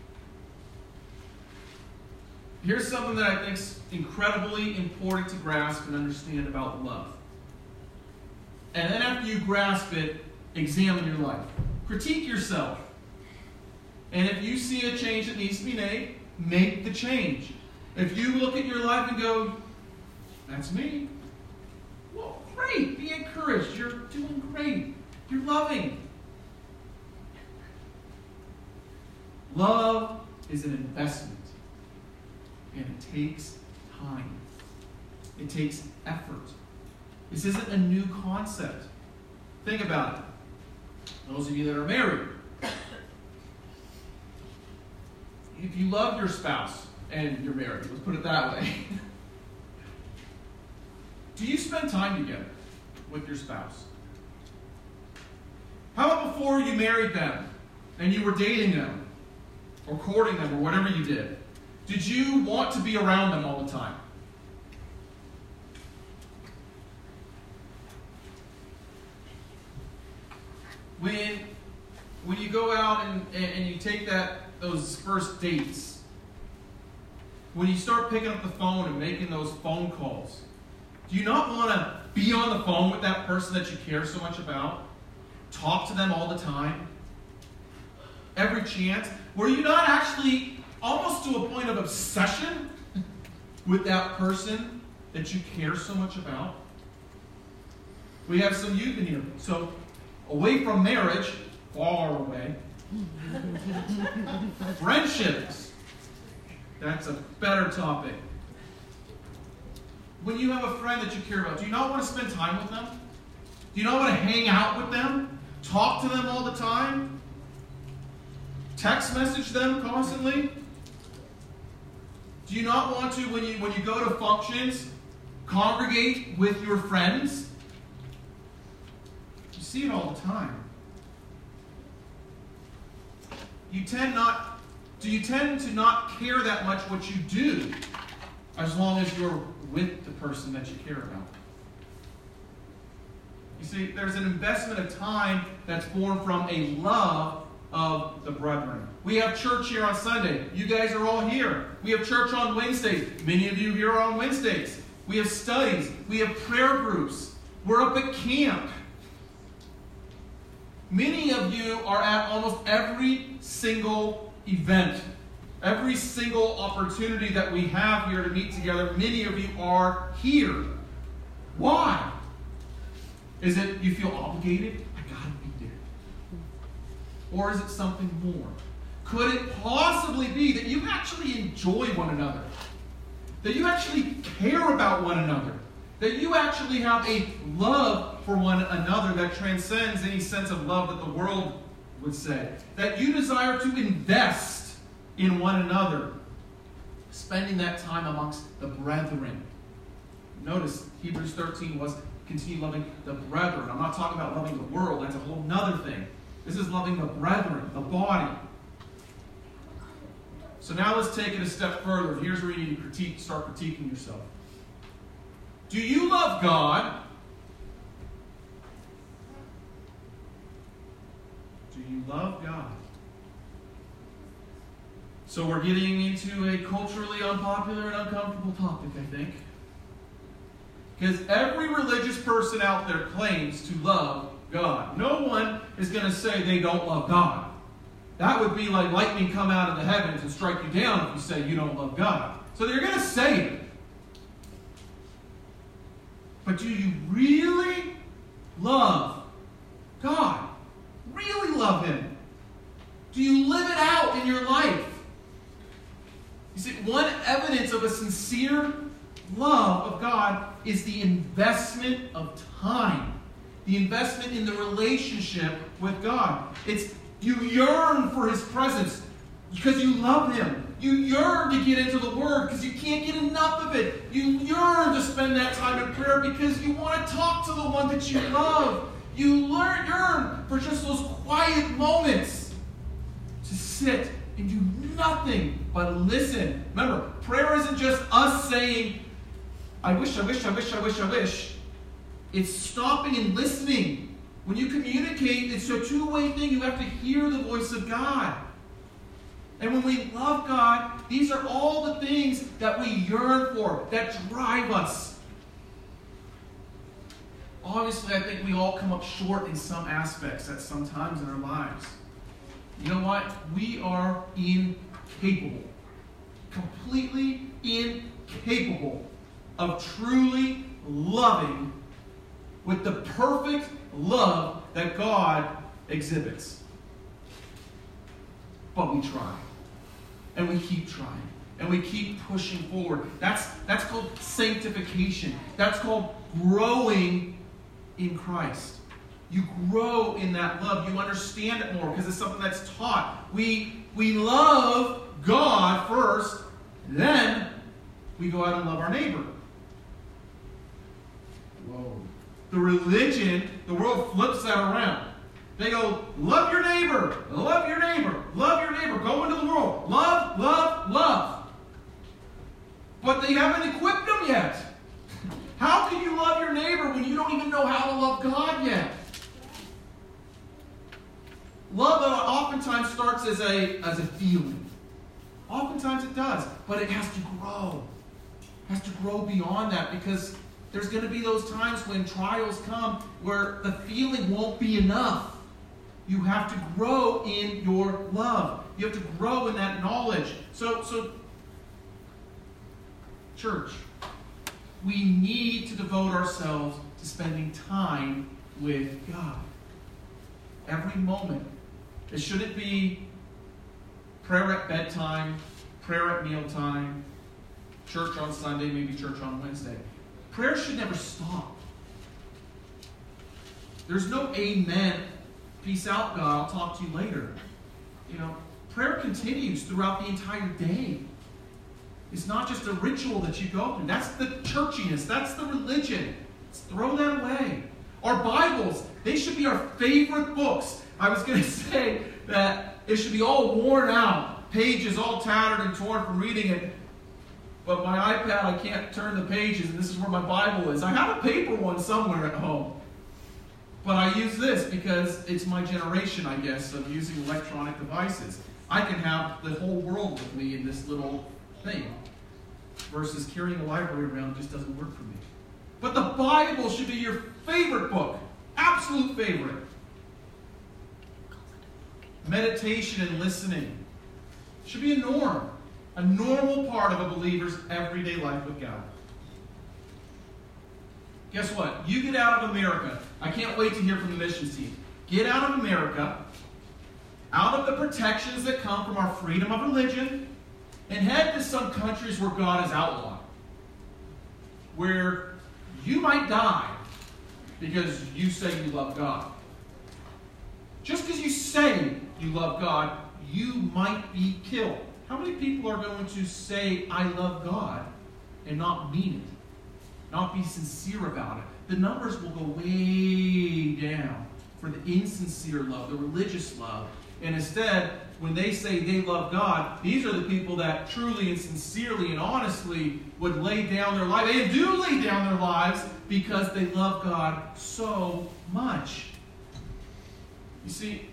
Here's something that I think is incredibly important to grasp and understand about love. And then after you grasp it, examine your life. Critique yourself. And if you see a change that needs to be made, make the change. If you look at your life and go, that's me, well, great. Be encouraged. You're doing great. You're loving. Love is an investment. And it takes time. It takes effort. This isn't a new concept. Think about it. Those of you that are married, if you love your spouse and you're married, let's put it that way, do you spend time together with your spouse? How about before you married them and you were dating them or courting them or whatever you did? Did you want to be around them all the time? When, when you go out and, and, and you take that those first dates, when you start picking up the phone and making those phone calls, do you not want to be on the phone with that person that you care so much about? Talk to them all the time? Every chance? Were you not actually almost to a point of obsession with that person that you care so much about? We have some youth in here. So, away from marriage, far away. Friendships. That's a better topic. When you have a friend that you care about, do you not want to spend time with them? Do you not want to hang out with them? Talk to them all the time? Text message them constantly? Do you not want to, when you when you go to functions, congregate with your friends? You see it all the time. You tend not, do you tend to not care that much what you do as long as you're with the person that you care about? You see, there's an investment of time that's born from a love of the brethren. We have church here on Sunday. You guys are all here. We have church on Wednesdays. Many of you here are on Wednesdays. We have studies. We have prayer groups. We're up at camp. Many of you are at almost every single event. Every single opportunity that we have here to meet together, many of you are here. Why? Is it you feel obligated? I gotta be there. Or is it something more? Could it possibly be that you actually enjoy one another? That you actually care about one another? That you actually have a love for one another that transcends any sense of love that the world would say? That you desire to invest in one another, spending that time amongst the brethren. Notice Hebrews thirteen was continue loving the brethren. I'm not talking about loving the world. That's a whole other thing. This is loving the brethren, the body. So now let's take it a step further. Here's where you need to critique, start critiquing yourself. Do you love God? Do you love God? So we're getting into a culturally unpopular and uncomfortable topic, I think. Because every religious person out there claims to love God. No one is going to say they don't love God. That would be like lightning come out of the heavens and strike you down if you say you don't love God. So they're going to say it. But do you really love God? Really love Him? Do you live it out in your life? You see, one evidence of a sincere love of God is the investment of time. The investment in the relationship with God. It's you yearn for His presence because you love Him. You yearn to get into the Word because you can't get enough of it. You yearn to spend that time in prayer because you want to talk to the one that you love. You learn, yearn for just those quiet moments to sit and do nothing but listen. Remember, prayer isn't just us saying, I wish, I wish, I wish, I wish, I wish. It's stopping and listening. When you communicate, it's a two-way thing. You have to hear the voice of God. And when we love God, these are all the things that we yearn for, that drive us. Obviously, I think we all come up short in some aspects at some times in our lives. You know what? We are incapable, completely incapable of truly loving with the perfect love that God exhibits. But we try. And we keep trying. And we keep pushing forward. That's, that's called sanctification. That's called growing in Christ. You grow in that love. You understand it more because it's something that's taught. We, we love God first, then we go out and love our neighbor. Whoa. The religion, the world flips that around. They go, love your neighbor, love your neighbor, love your neighbor, go into the world, love, love, love. But they haven't equipped them yet. How can you love your neighbor when you don't even know how to love God yet? Love oftentimes starts as a, as a feeling. Oftentimes it does, but it has to grow. It has to grow beyond that because there's going to be those times when trials come where the feeling won't be enough. You have to grow in your love. You have to grow in that knowledge. So, so, church, we need to devote ourselves to spending time with God. Every moment. It shouldn't be prayer at bedtime, prayer at mealtime, church on Sunday, maybe church on Wednesday. Prayer should never stop. There's no amen. Peace out, God. I'll talk to you later. You know, prayer continues throughout the entire day. It's not just a ritual that you go through. That's the churchiness. That's the religion. Let's throw that away. Our Bibles, they should be our favorite books. I was going to say that it should be all worn out, pages all tattered and torn from reading it. But my iPad, I can't turn the pages, and this is where my Bible is. I have a paper one somewhere at home. But I use this because it's my generation, I guess, of using electronic devices. I can have the whole world with me in this little thing. Versus carrying a library around just doesn't work for me. But the Bible should be your favorite book. Absolute favorite. Meditation and listening should be a norm. A normal part of a believer's everyday life with God. Guess what? You get out of America. I can't wait to hear from the missions team. Get out of America, out of the protections that come from our freedom of religion, and head to some countries where God is outlawed. Where you might die because you say you love God. Just because you say you love God, you might be killed. How many people are going to say, I love God, and not mean it? Not be sincere about it? The numbers will go way down for the insincere love, the religious love. And instead, when they say they love God, these are the people that truly and sincerely and honestly would lay down their life. They do lay down their lives because they love God so much. You see,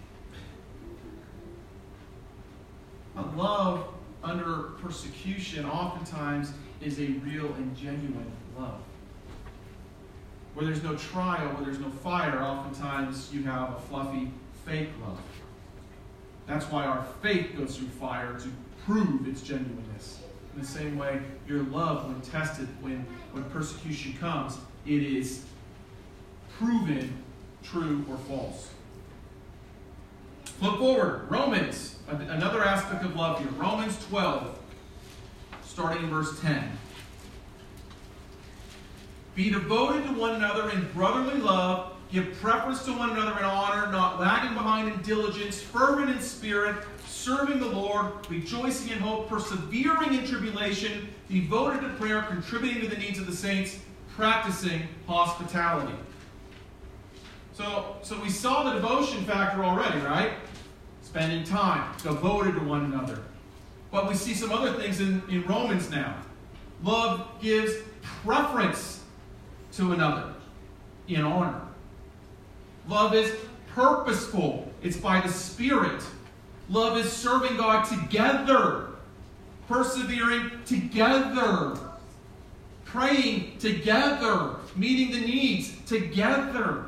a love under persecution oftentimes is a real and genuine love. Where there's no trial, where there's no fire, oftentimes you have a fluffy, fake love. That's why our faith goes through fire, to prove its genuineness. In the same way, your love, when tested, when, when persecution comes, it is proven true or false. Flip forward. Romans. Another aspect of love here. Romans twelve, starting in verse ten. Be devoted to one another in brotherly love, Give preference to one another in honor, not lagging behind in diligence, fervent in spirit, serving the Lord, rejoicing in hope, persevering in tribulation, devoted to prayer, contributing to the needs of the saints, practicing hospitality. So, so we saw the devotion factor already, right? Spending time, devoted to one another. But we see some other things in, in Romans now. Love gives preference to another in honor. Love is purposeful. It's by the Spirit. Love is serving God together. Persevering together. Praying together. Meeting the needs together.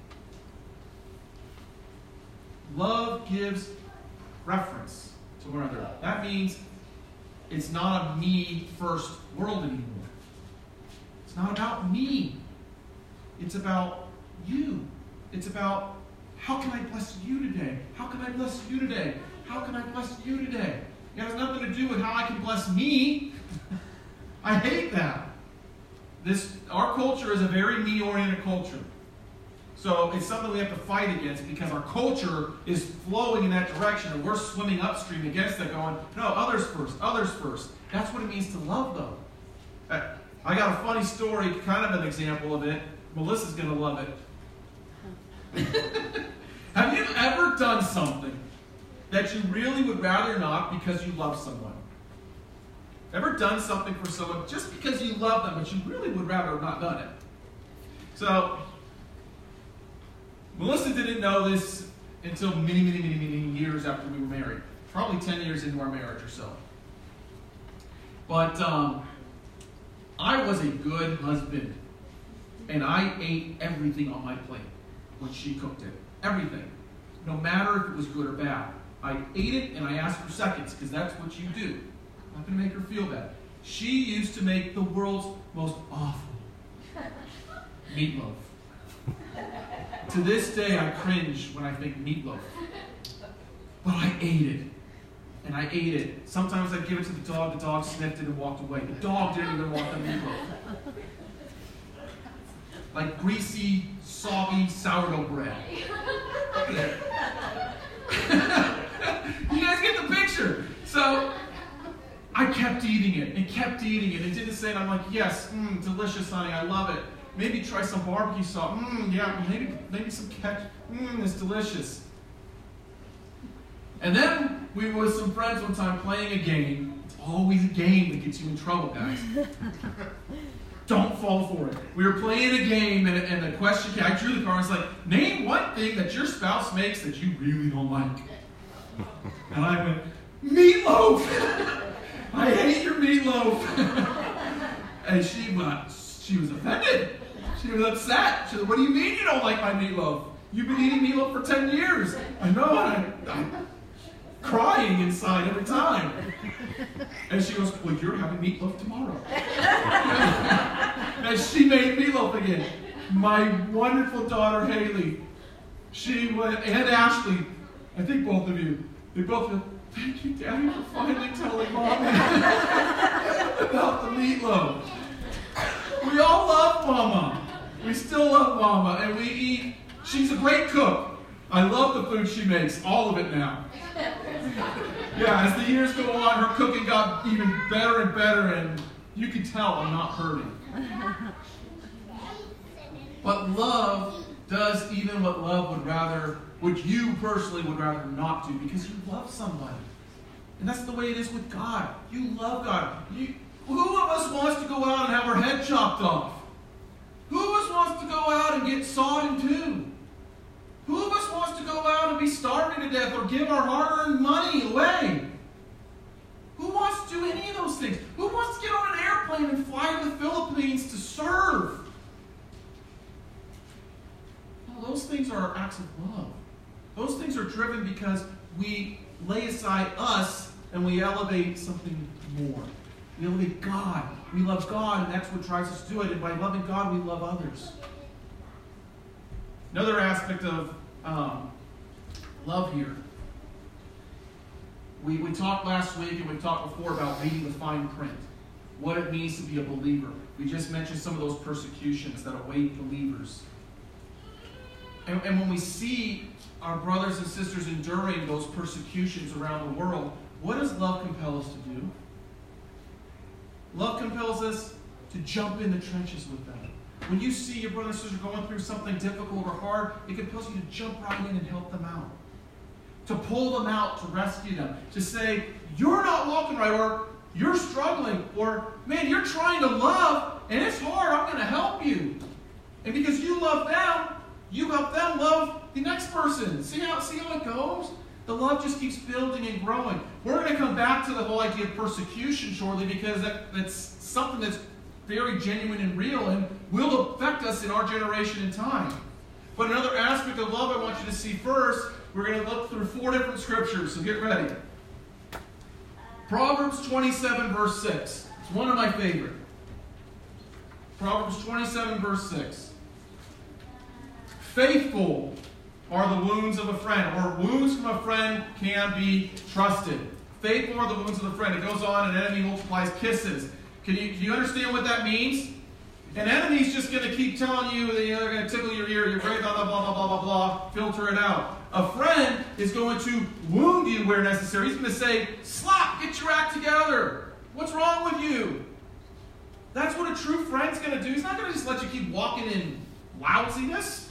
Love gives preference to one another. That means it's not a me first world anymore. It's not about me. It's about you. It's about, how can I bless you today? How can I bless you today? How can I bless you today? It has nothing to do with how I can bless me. I hate that. This, our culture is a very me-oriented culture. So it's something we have to fight against because our culture is flowing in that direction and we're swimming upstream against that going, no, others first, others first. That's what it means to love, though. I got a funny story, kind of an example of it. Melissa's going to love it. Have you ever done something that you really would rather not because you love someone? Ever done something for someone just because you love them, but you really would rather have not done it? So, Melissa didn't know this until many, many, many, many years after we were married. Probably ten years into our marriage or so. But um, I was a good husband. And I ate everything on my plate when she cooked it. Everything. No matter if it was good or bad. I ate it and I asked for seconds because that's what you do. I'm not going to make her feel bad. She used to make the world's most awful meatloaf. To this day, I cringe when I think meatloaf. But I ate it. And I ate it. Sometimes I'd give it to the dog. The dog sniffed it and walked away. The dog didn't even want the meatloaf. Like greasy, soggy sourdough bread. Look at it. You guys get the picture. So I kept eating it and kept eating it. It didn't say it. I'm like, yes, mm, delicious, honey. I love it. Maybe try some barbecue sauce. Mmm, yeah, maybe maybe some ketchup. Mmm, it's delicious. And then we were with some friends one time playing a game. It's always a game that gets you in trouble, guys. Don't fall for it. We were playing a game, and, and the question came. I drew the card. It's like, name one thing that your spouse makes that you really don't like. And I went, meatloaf. I hate your meatloaf. And she was, she was offended. She was upset. She said, what do you mean you don't like my meatloaf? You've been eating meatloaf for ten years. I know, and I, I'm crying inside every time. And she goes, well, you're having meatloaf tomorrow. And she made meatloaf again. My wonderful daughter, Haley, she went, and Ashley, I think both of you, they both went, thank you, Daddy, for finally telling Mommy about the meatloaf. We all love Mama. We still love Mama, and we eat. She's a great cook. I love the food she makes, all of it now. Yeah, as the years go on, her cooking got even better and better, and you can tell I'm not hurting. But love does even what love would rather, what you personally would rather not do, because you love somebody. And that's the way it is with God. You love God. You, who of us wants to go out and have our head chopped off? Who of us wants to go out and get sawed in two? Who of us wants to go out and be starving to death or give our hard-earned money away? Who wants to do any of those things? Who wants to get on an airplane and fly to the Philippines to serve? Well, those things are acts of love. Those things are driven because we lay aside us and we elevate something more. We elevate God. We love God, and that's what drives us to do it. And by loving God, we love others. Another aspect of um, love here. We, we talked last week and we talked before about reading the fine print. What it means to be a believer. We just mentioned some of those persecutions that await believers. And, and when we see our brothers and sisters enduring those persecutions around the world, what does love compel us to do? Love compels us to jump in the trenches with them. When you see your brother and sister going through something difficult or hard, it compels you to jump right in and help them out. To pull them out, to rescue them. To say, you're not walking right, or you're struggling, or man, you're trying to love, and it's hard, I'm going to help you. And because you love them, you help them love the next person. See how, see how it goes? The love just keeps building and growing. We're going to come back to the whole idea of persecution shortly, because that, that's something that's very genuine and real and will affect us in our generation and time. But another aspect of love I want you to see first, we're going to look through four different scriptures, so get ready. Proverbs twenty-seven, verse six. It's one of my favorite. Proverbs twenty-seven, verse six. Faithful are the wounds of a friend, or wounds from a friend can be trusted. Faithful are the wounds of a friend. It goes on, an enemy multiplies kisses. Can you, can you understand what that means? An enemy's just going to keep telling you that, you know, they're going to tickle your ear, you're great, blah, blah, blah, blah, blah, blah, blah, filter it out. A friend is going to wound you where necessary. He's going to say, slap, get your act together. What's wrong with you? That's what a true friend's going to do. He's not going to just let you keep walking in lousiness.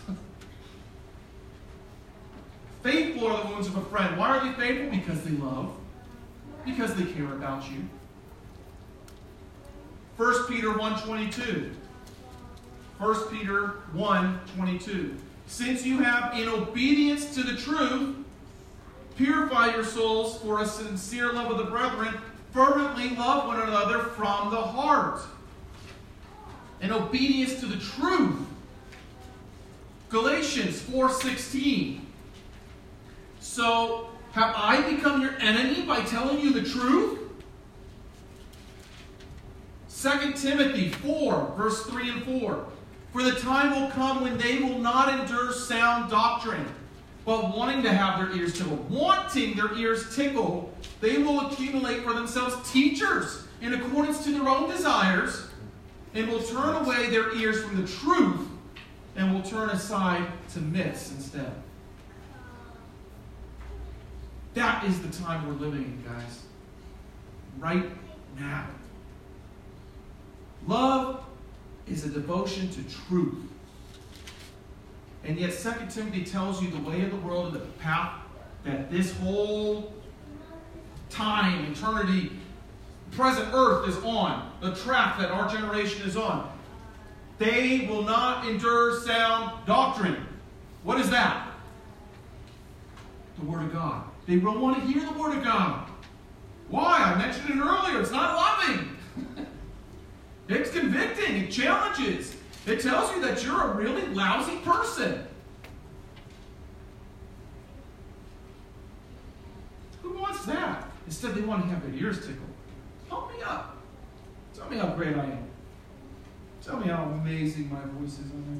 Faithful are the wounds of a friend. Why are they faithful? Because they love. Because they care about you. First Peter one twenty-two. First Peter one twenty-two. Since you have, in obedience to the truth, purify your souls for a sincere love of the brethren, fervently love one another from the heart. In obedience to the truth. Galatians four sixteen. So, have I become your enemy by telling you the truth? Second Timothy four, verse three and four. For the time will come when they will not endure sound doctrine, but wanting to have their ears tickled. Wanting their ears tickled, they will accumulate for themselves teachers in accordance to their own desires, and will turn away their ears from the truth, and will turn aside to myths instead. That is the time we're living in, guys. Right now. Love is a devotion to truth. And yet Second Timothy tells you the way of the world and the path that this whole time, eternity, present earth is on, the track that our generation is on. They will not endure sound doctrine. What is that? The Word of God. They will want to hear the Word of God. Why? I mentioned it earlier. It's not loving. It's convicting. It challenges. It tells you that you're a really lousy person. Who wants that? Instead, they want to have their ears tickled. Pump me up. Tell me how great I am. Tell me how amazing my voice is on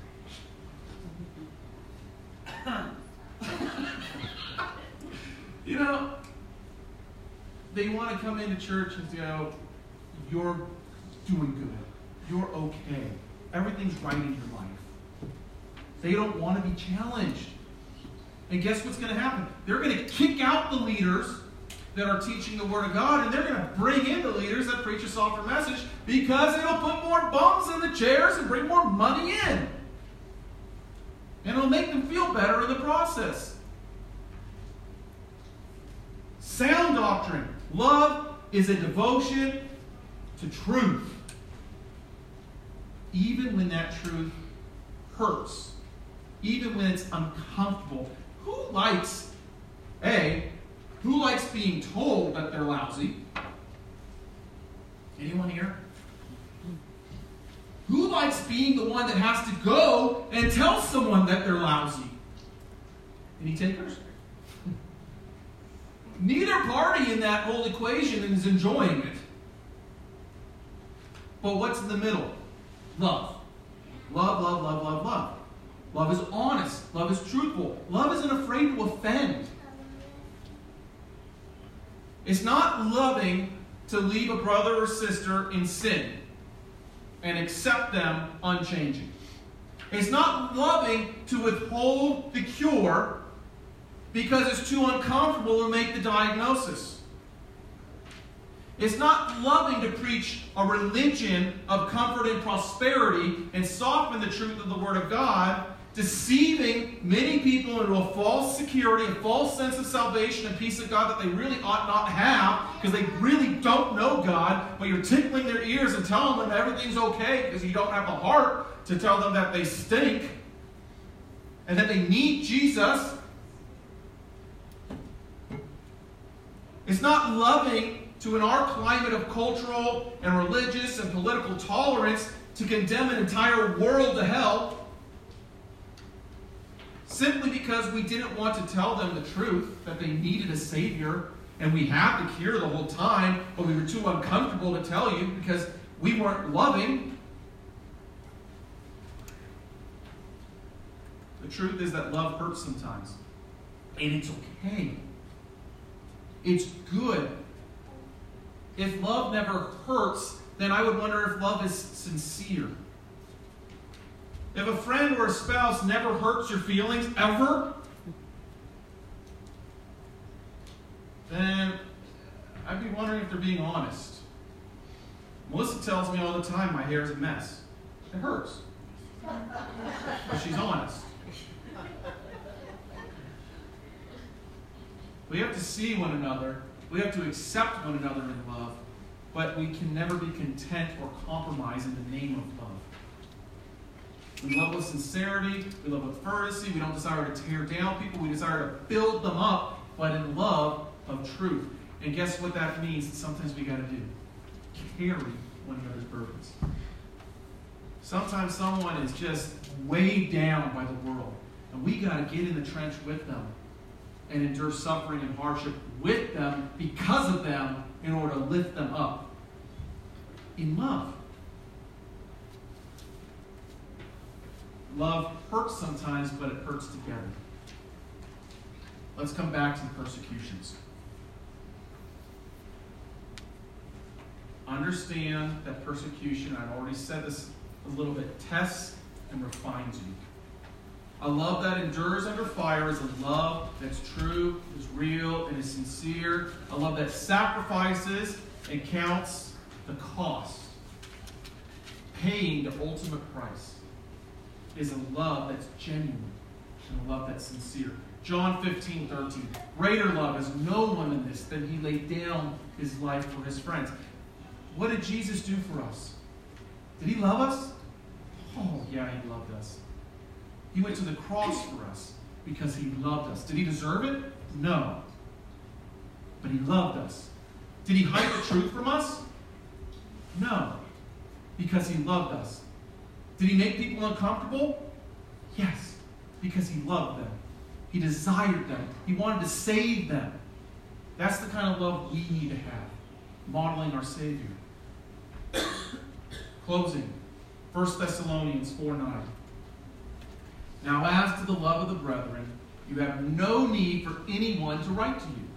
that guitar. You know, they want to come into church and go, you're doing good. You're okay. Everything's right in your life. They don't want to be challenged. And guess what's going to happen? They're going to kick out the leaders that are teaching the Word of God, and they're going to bring in the leaders that preach a softer message, because it'll put more bums in the chairs and bring more money in. And it'll make them feel better in the process. Sound doctrine. Love is a devotion to truth. Even when that truth hurts. Even when it's uncomfortable. Who likes, A, who likes being told that they're lousy? Anyone here? Who likes being the one that has to go and tell someone that they're lousy? Any takers? Neither party in that whole equation is enjoying it. But what's in the middle? Love. Love, love, love, love, love. Love is honest. Love is truthful. Love isn't afraid to offend. It's not loving to leave a brother or sister in sin and accept them unchanging. It's not loving to withhold the cure because it's too uncomfortable to make the diagnosis. It's not loving to preach a religion of comfort and prosperity and soften the truth of the Word of God, deceiving many people into a false security, a false sense of salvation and peace of God that they really ought not have because they really don't know God, but you're tickling their ears and telling them everything's okay because you don't have the heart to tell them that they stink and that they need Jesus. It's not loving to, in our climate of cultural and religious and political tolerance, to condemn an entire world to hell simply because we didn't want to tell them the truth, that they needed a Savior, and we had the cure the whole time, but we were too uncomfortable to tell you because we weren't loving. The truth is that love hurts sometimes, and it's okay. It's good. If love never hurts, then I would wonder if love is sincere. If a friend or a spouse never hurts your feelings, ever, then I'd be wondering if they're being honest. Melissa tells me all the time my hair is a mess. It hurts. But she's honest. We have to see one another. We have to accept one another in love. But we can never be content or compromise in the name of love. We love with sincerity. We love with fervency. We don't desire to tear down people. We desire to build them up, but in love of truth. And guess what that means? Sometimes we got to do. Carry one another's burdens. Sometimes someone is just weighed down by the world. And we got to get in the trench with them and endure suffering and hardship with them because of them in order to lift them up in love. Love hurts sometimes, but it hurts together. Let's come back to the persecutions. Understand that persecution, I've already said this a little bit, tests and refines you. A love that endures under fire is a love that's true, is real, and is sincere. A love that sacrifices and counts the cost. Paying the ultimate price is a love that's genuine and a love that's sincere. John fifteen thirteen. Greater love is no one than this, than he laid down his life for his friends. What did Jesus do for us? Did he love us? Oh, yeah, he loved us. He went to the cross for us because he loved us. Did he deserve it? No. But he loved us. Did he hide the truth from us? No. Because he loved us. Did he make people uncomfortable? Yes. Because he loved them. He desired them. He wanted to save them. That's the kind of love we need to have. Modeling our Savior. Closing. First Thessalonians four nine. Now as to the love of the brethren, you have no need for anyone to write to you.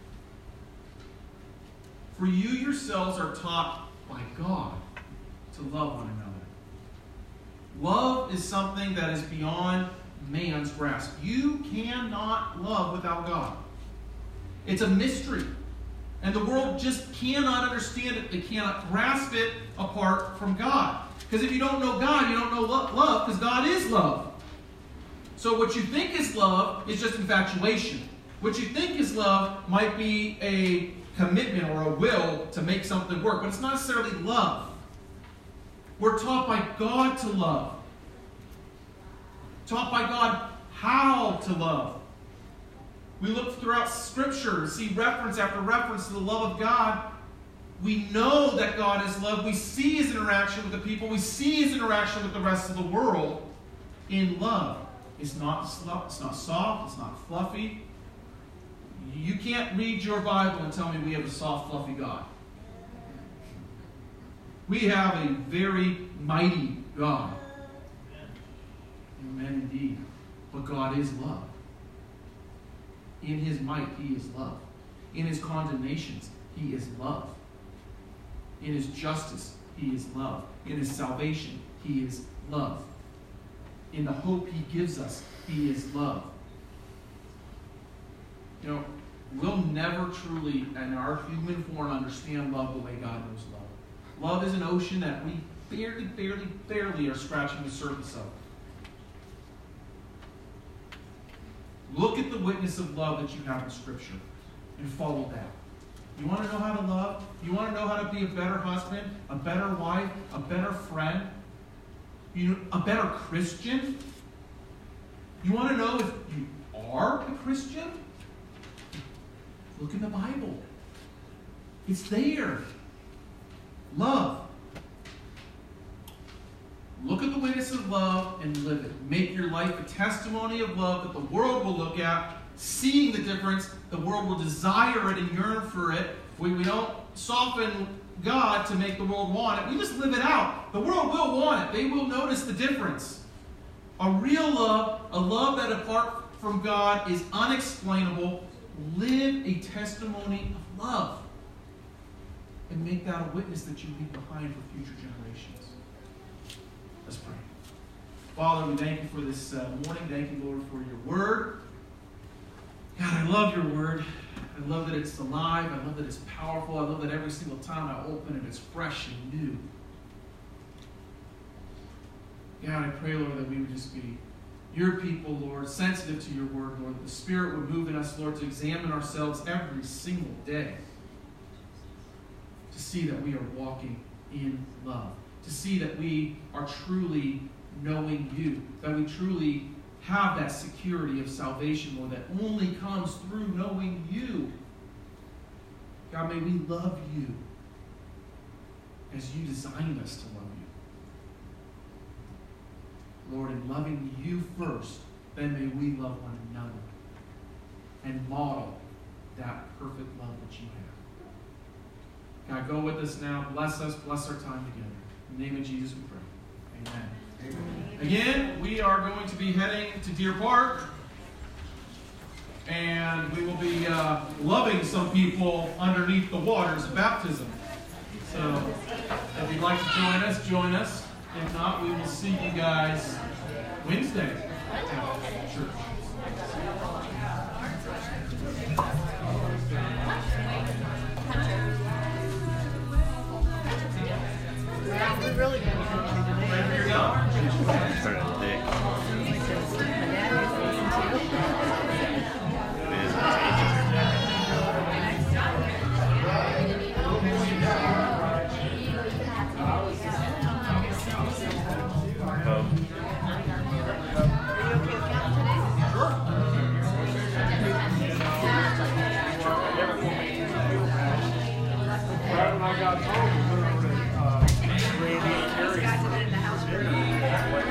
For you yourselves are taught by God to love one another. Love is something that is beyond man's grasp. You cannot love without God. It's a mystery. And the world just cannot understand it. They cannot grasp it apart from God. Because if you don't know God, you don't know love, because God is love. So what you think is love is just infatuation. What you think is love might be a commitment or a will to make something work, but it's not necessarily love. We're taught by God to love. Taught by God how to love. We look throughout Scripture and see reference after reference to the love of God. We know that God is love. We see his interaction with the people. We see his interaction with the rest of the world in love. It's not, it's not soft. It's not fluffy. You can't read your Bible and tell me we have a soft, fluffy God. We have a very mighty God. Amen indeed. But God is love. In his might, he is love. In his condemnations, he is love. In his justice, he is love. In his salvation, he is love. in the hope he gives us. He is love. You know, we'll never truly, in our human form, understand love the way God knows love. Love is an ocean that we barely, barely, barely are scratching the surface of. Look at the witness of love that you have in Scripture and follow that. You want to know how to love? You want to know how to be a better husband, a better wife, a better friend, you, a better Christian? You want to know if you are a Christian? Look in the Bible. It's there. Love. Look at the witness of love and live it. Make your life a testimony of love that the world will look at, seeing the difference. The world will desire it and yearn for it. We, we don't soften God to make the world want it. We just live it out. The world will want it. They will notice the difference. A real love, a love that apart from God is unexplainable. Live a testimony of love. And make that a witness that you leave behind for future generations. Let's pray. Father, we thank you for this uh, morning. Thank you, Lord, for your word. God, I love your word. I love that it's alive. I love that it's powerful. I love that every single time I open it, it's fresh and new. God, I pray, Lord, that we would just be your people, Lord, sensitive to your word, Lord. That the Spirit would move in us, Lord, to examine ourselves every single day. To see that we are walking in love. To see that we are truly knowing you. That we truly have that security of salvation, Lord, that only comes through knowing you. God, may we love you as you designed us to love you. Lord, in loving you first, then may we love one another and model that perfect love that you have. God, go with us now. Bless us. Bless our time together. In the name of Jesus we pray. Amen. Amen. Again, we are going to be heading to Deer Park. And we will be uh, loving some people underneath the waters of baptism. So, if you'd like to join us, join us. If not, we will see you guys Wednesday after church. We're really going to be today. Here you go. Started today. My dad used to listen to. It is contagious. Um, Right when I got home, uh, Those guys have been in the house.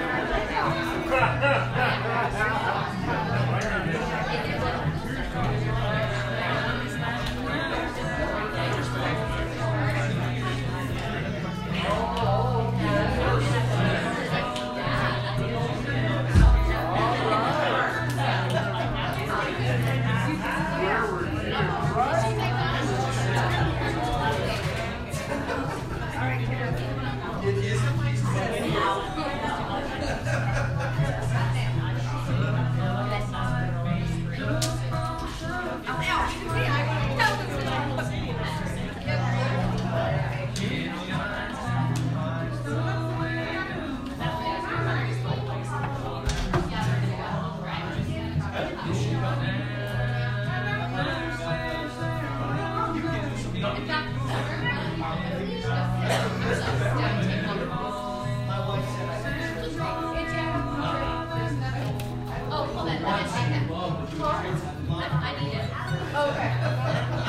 Oh, hold on. Let me take that. I need it. Okay.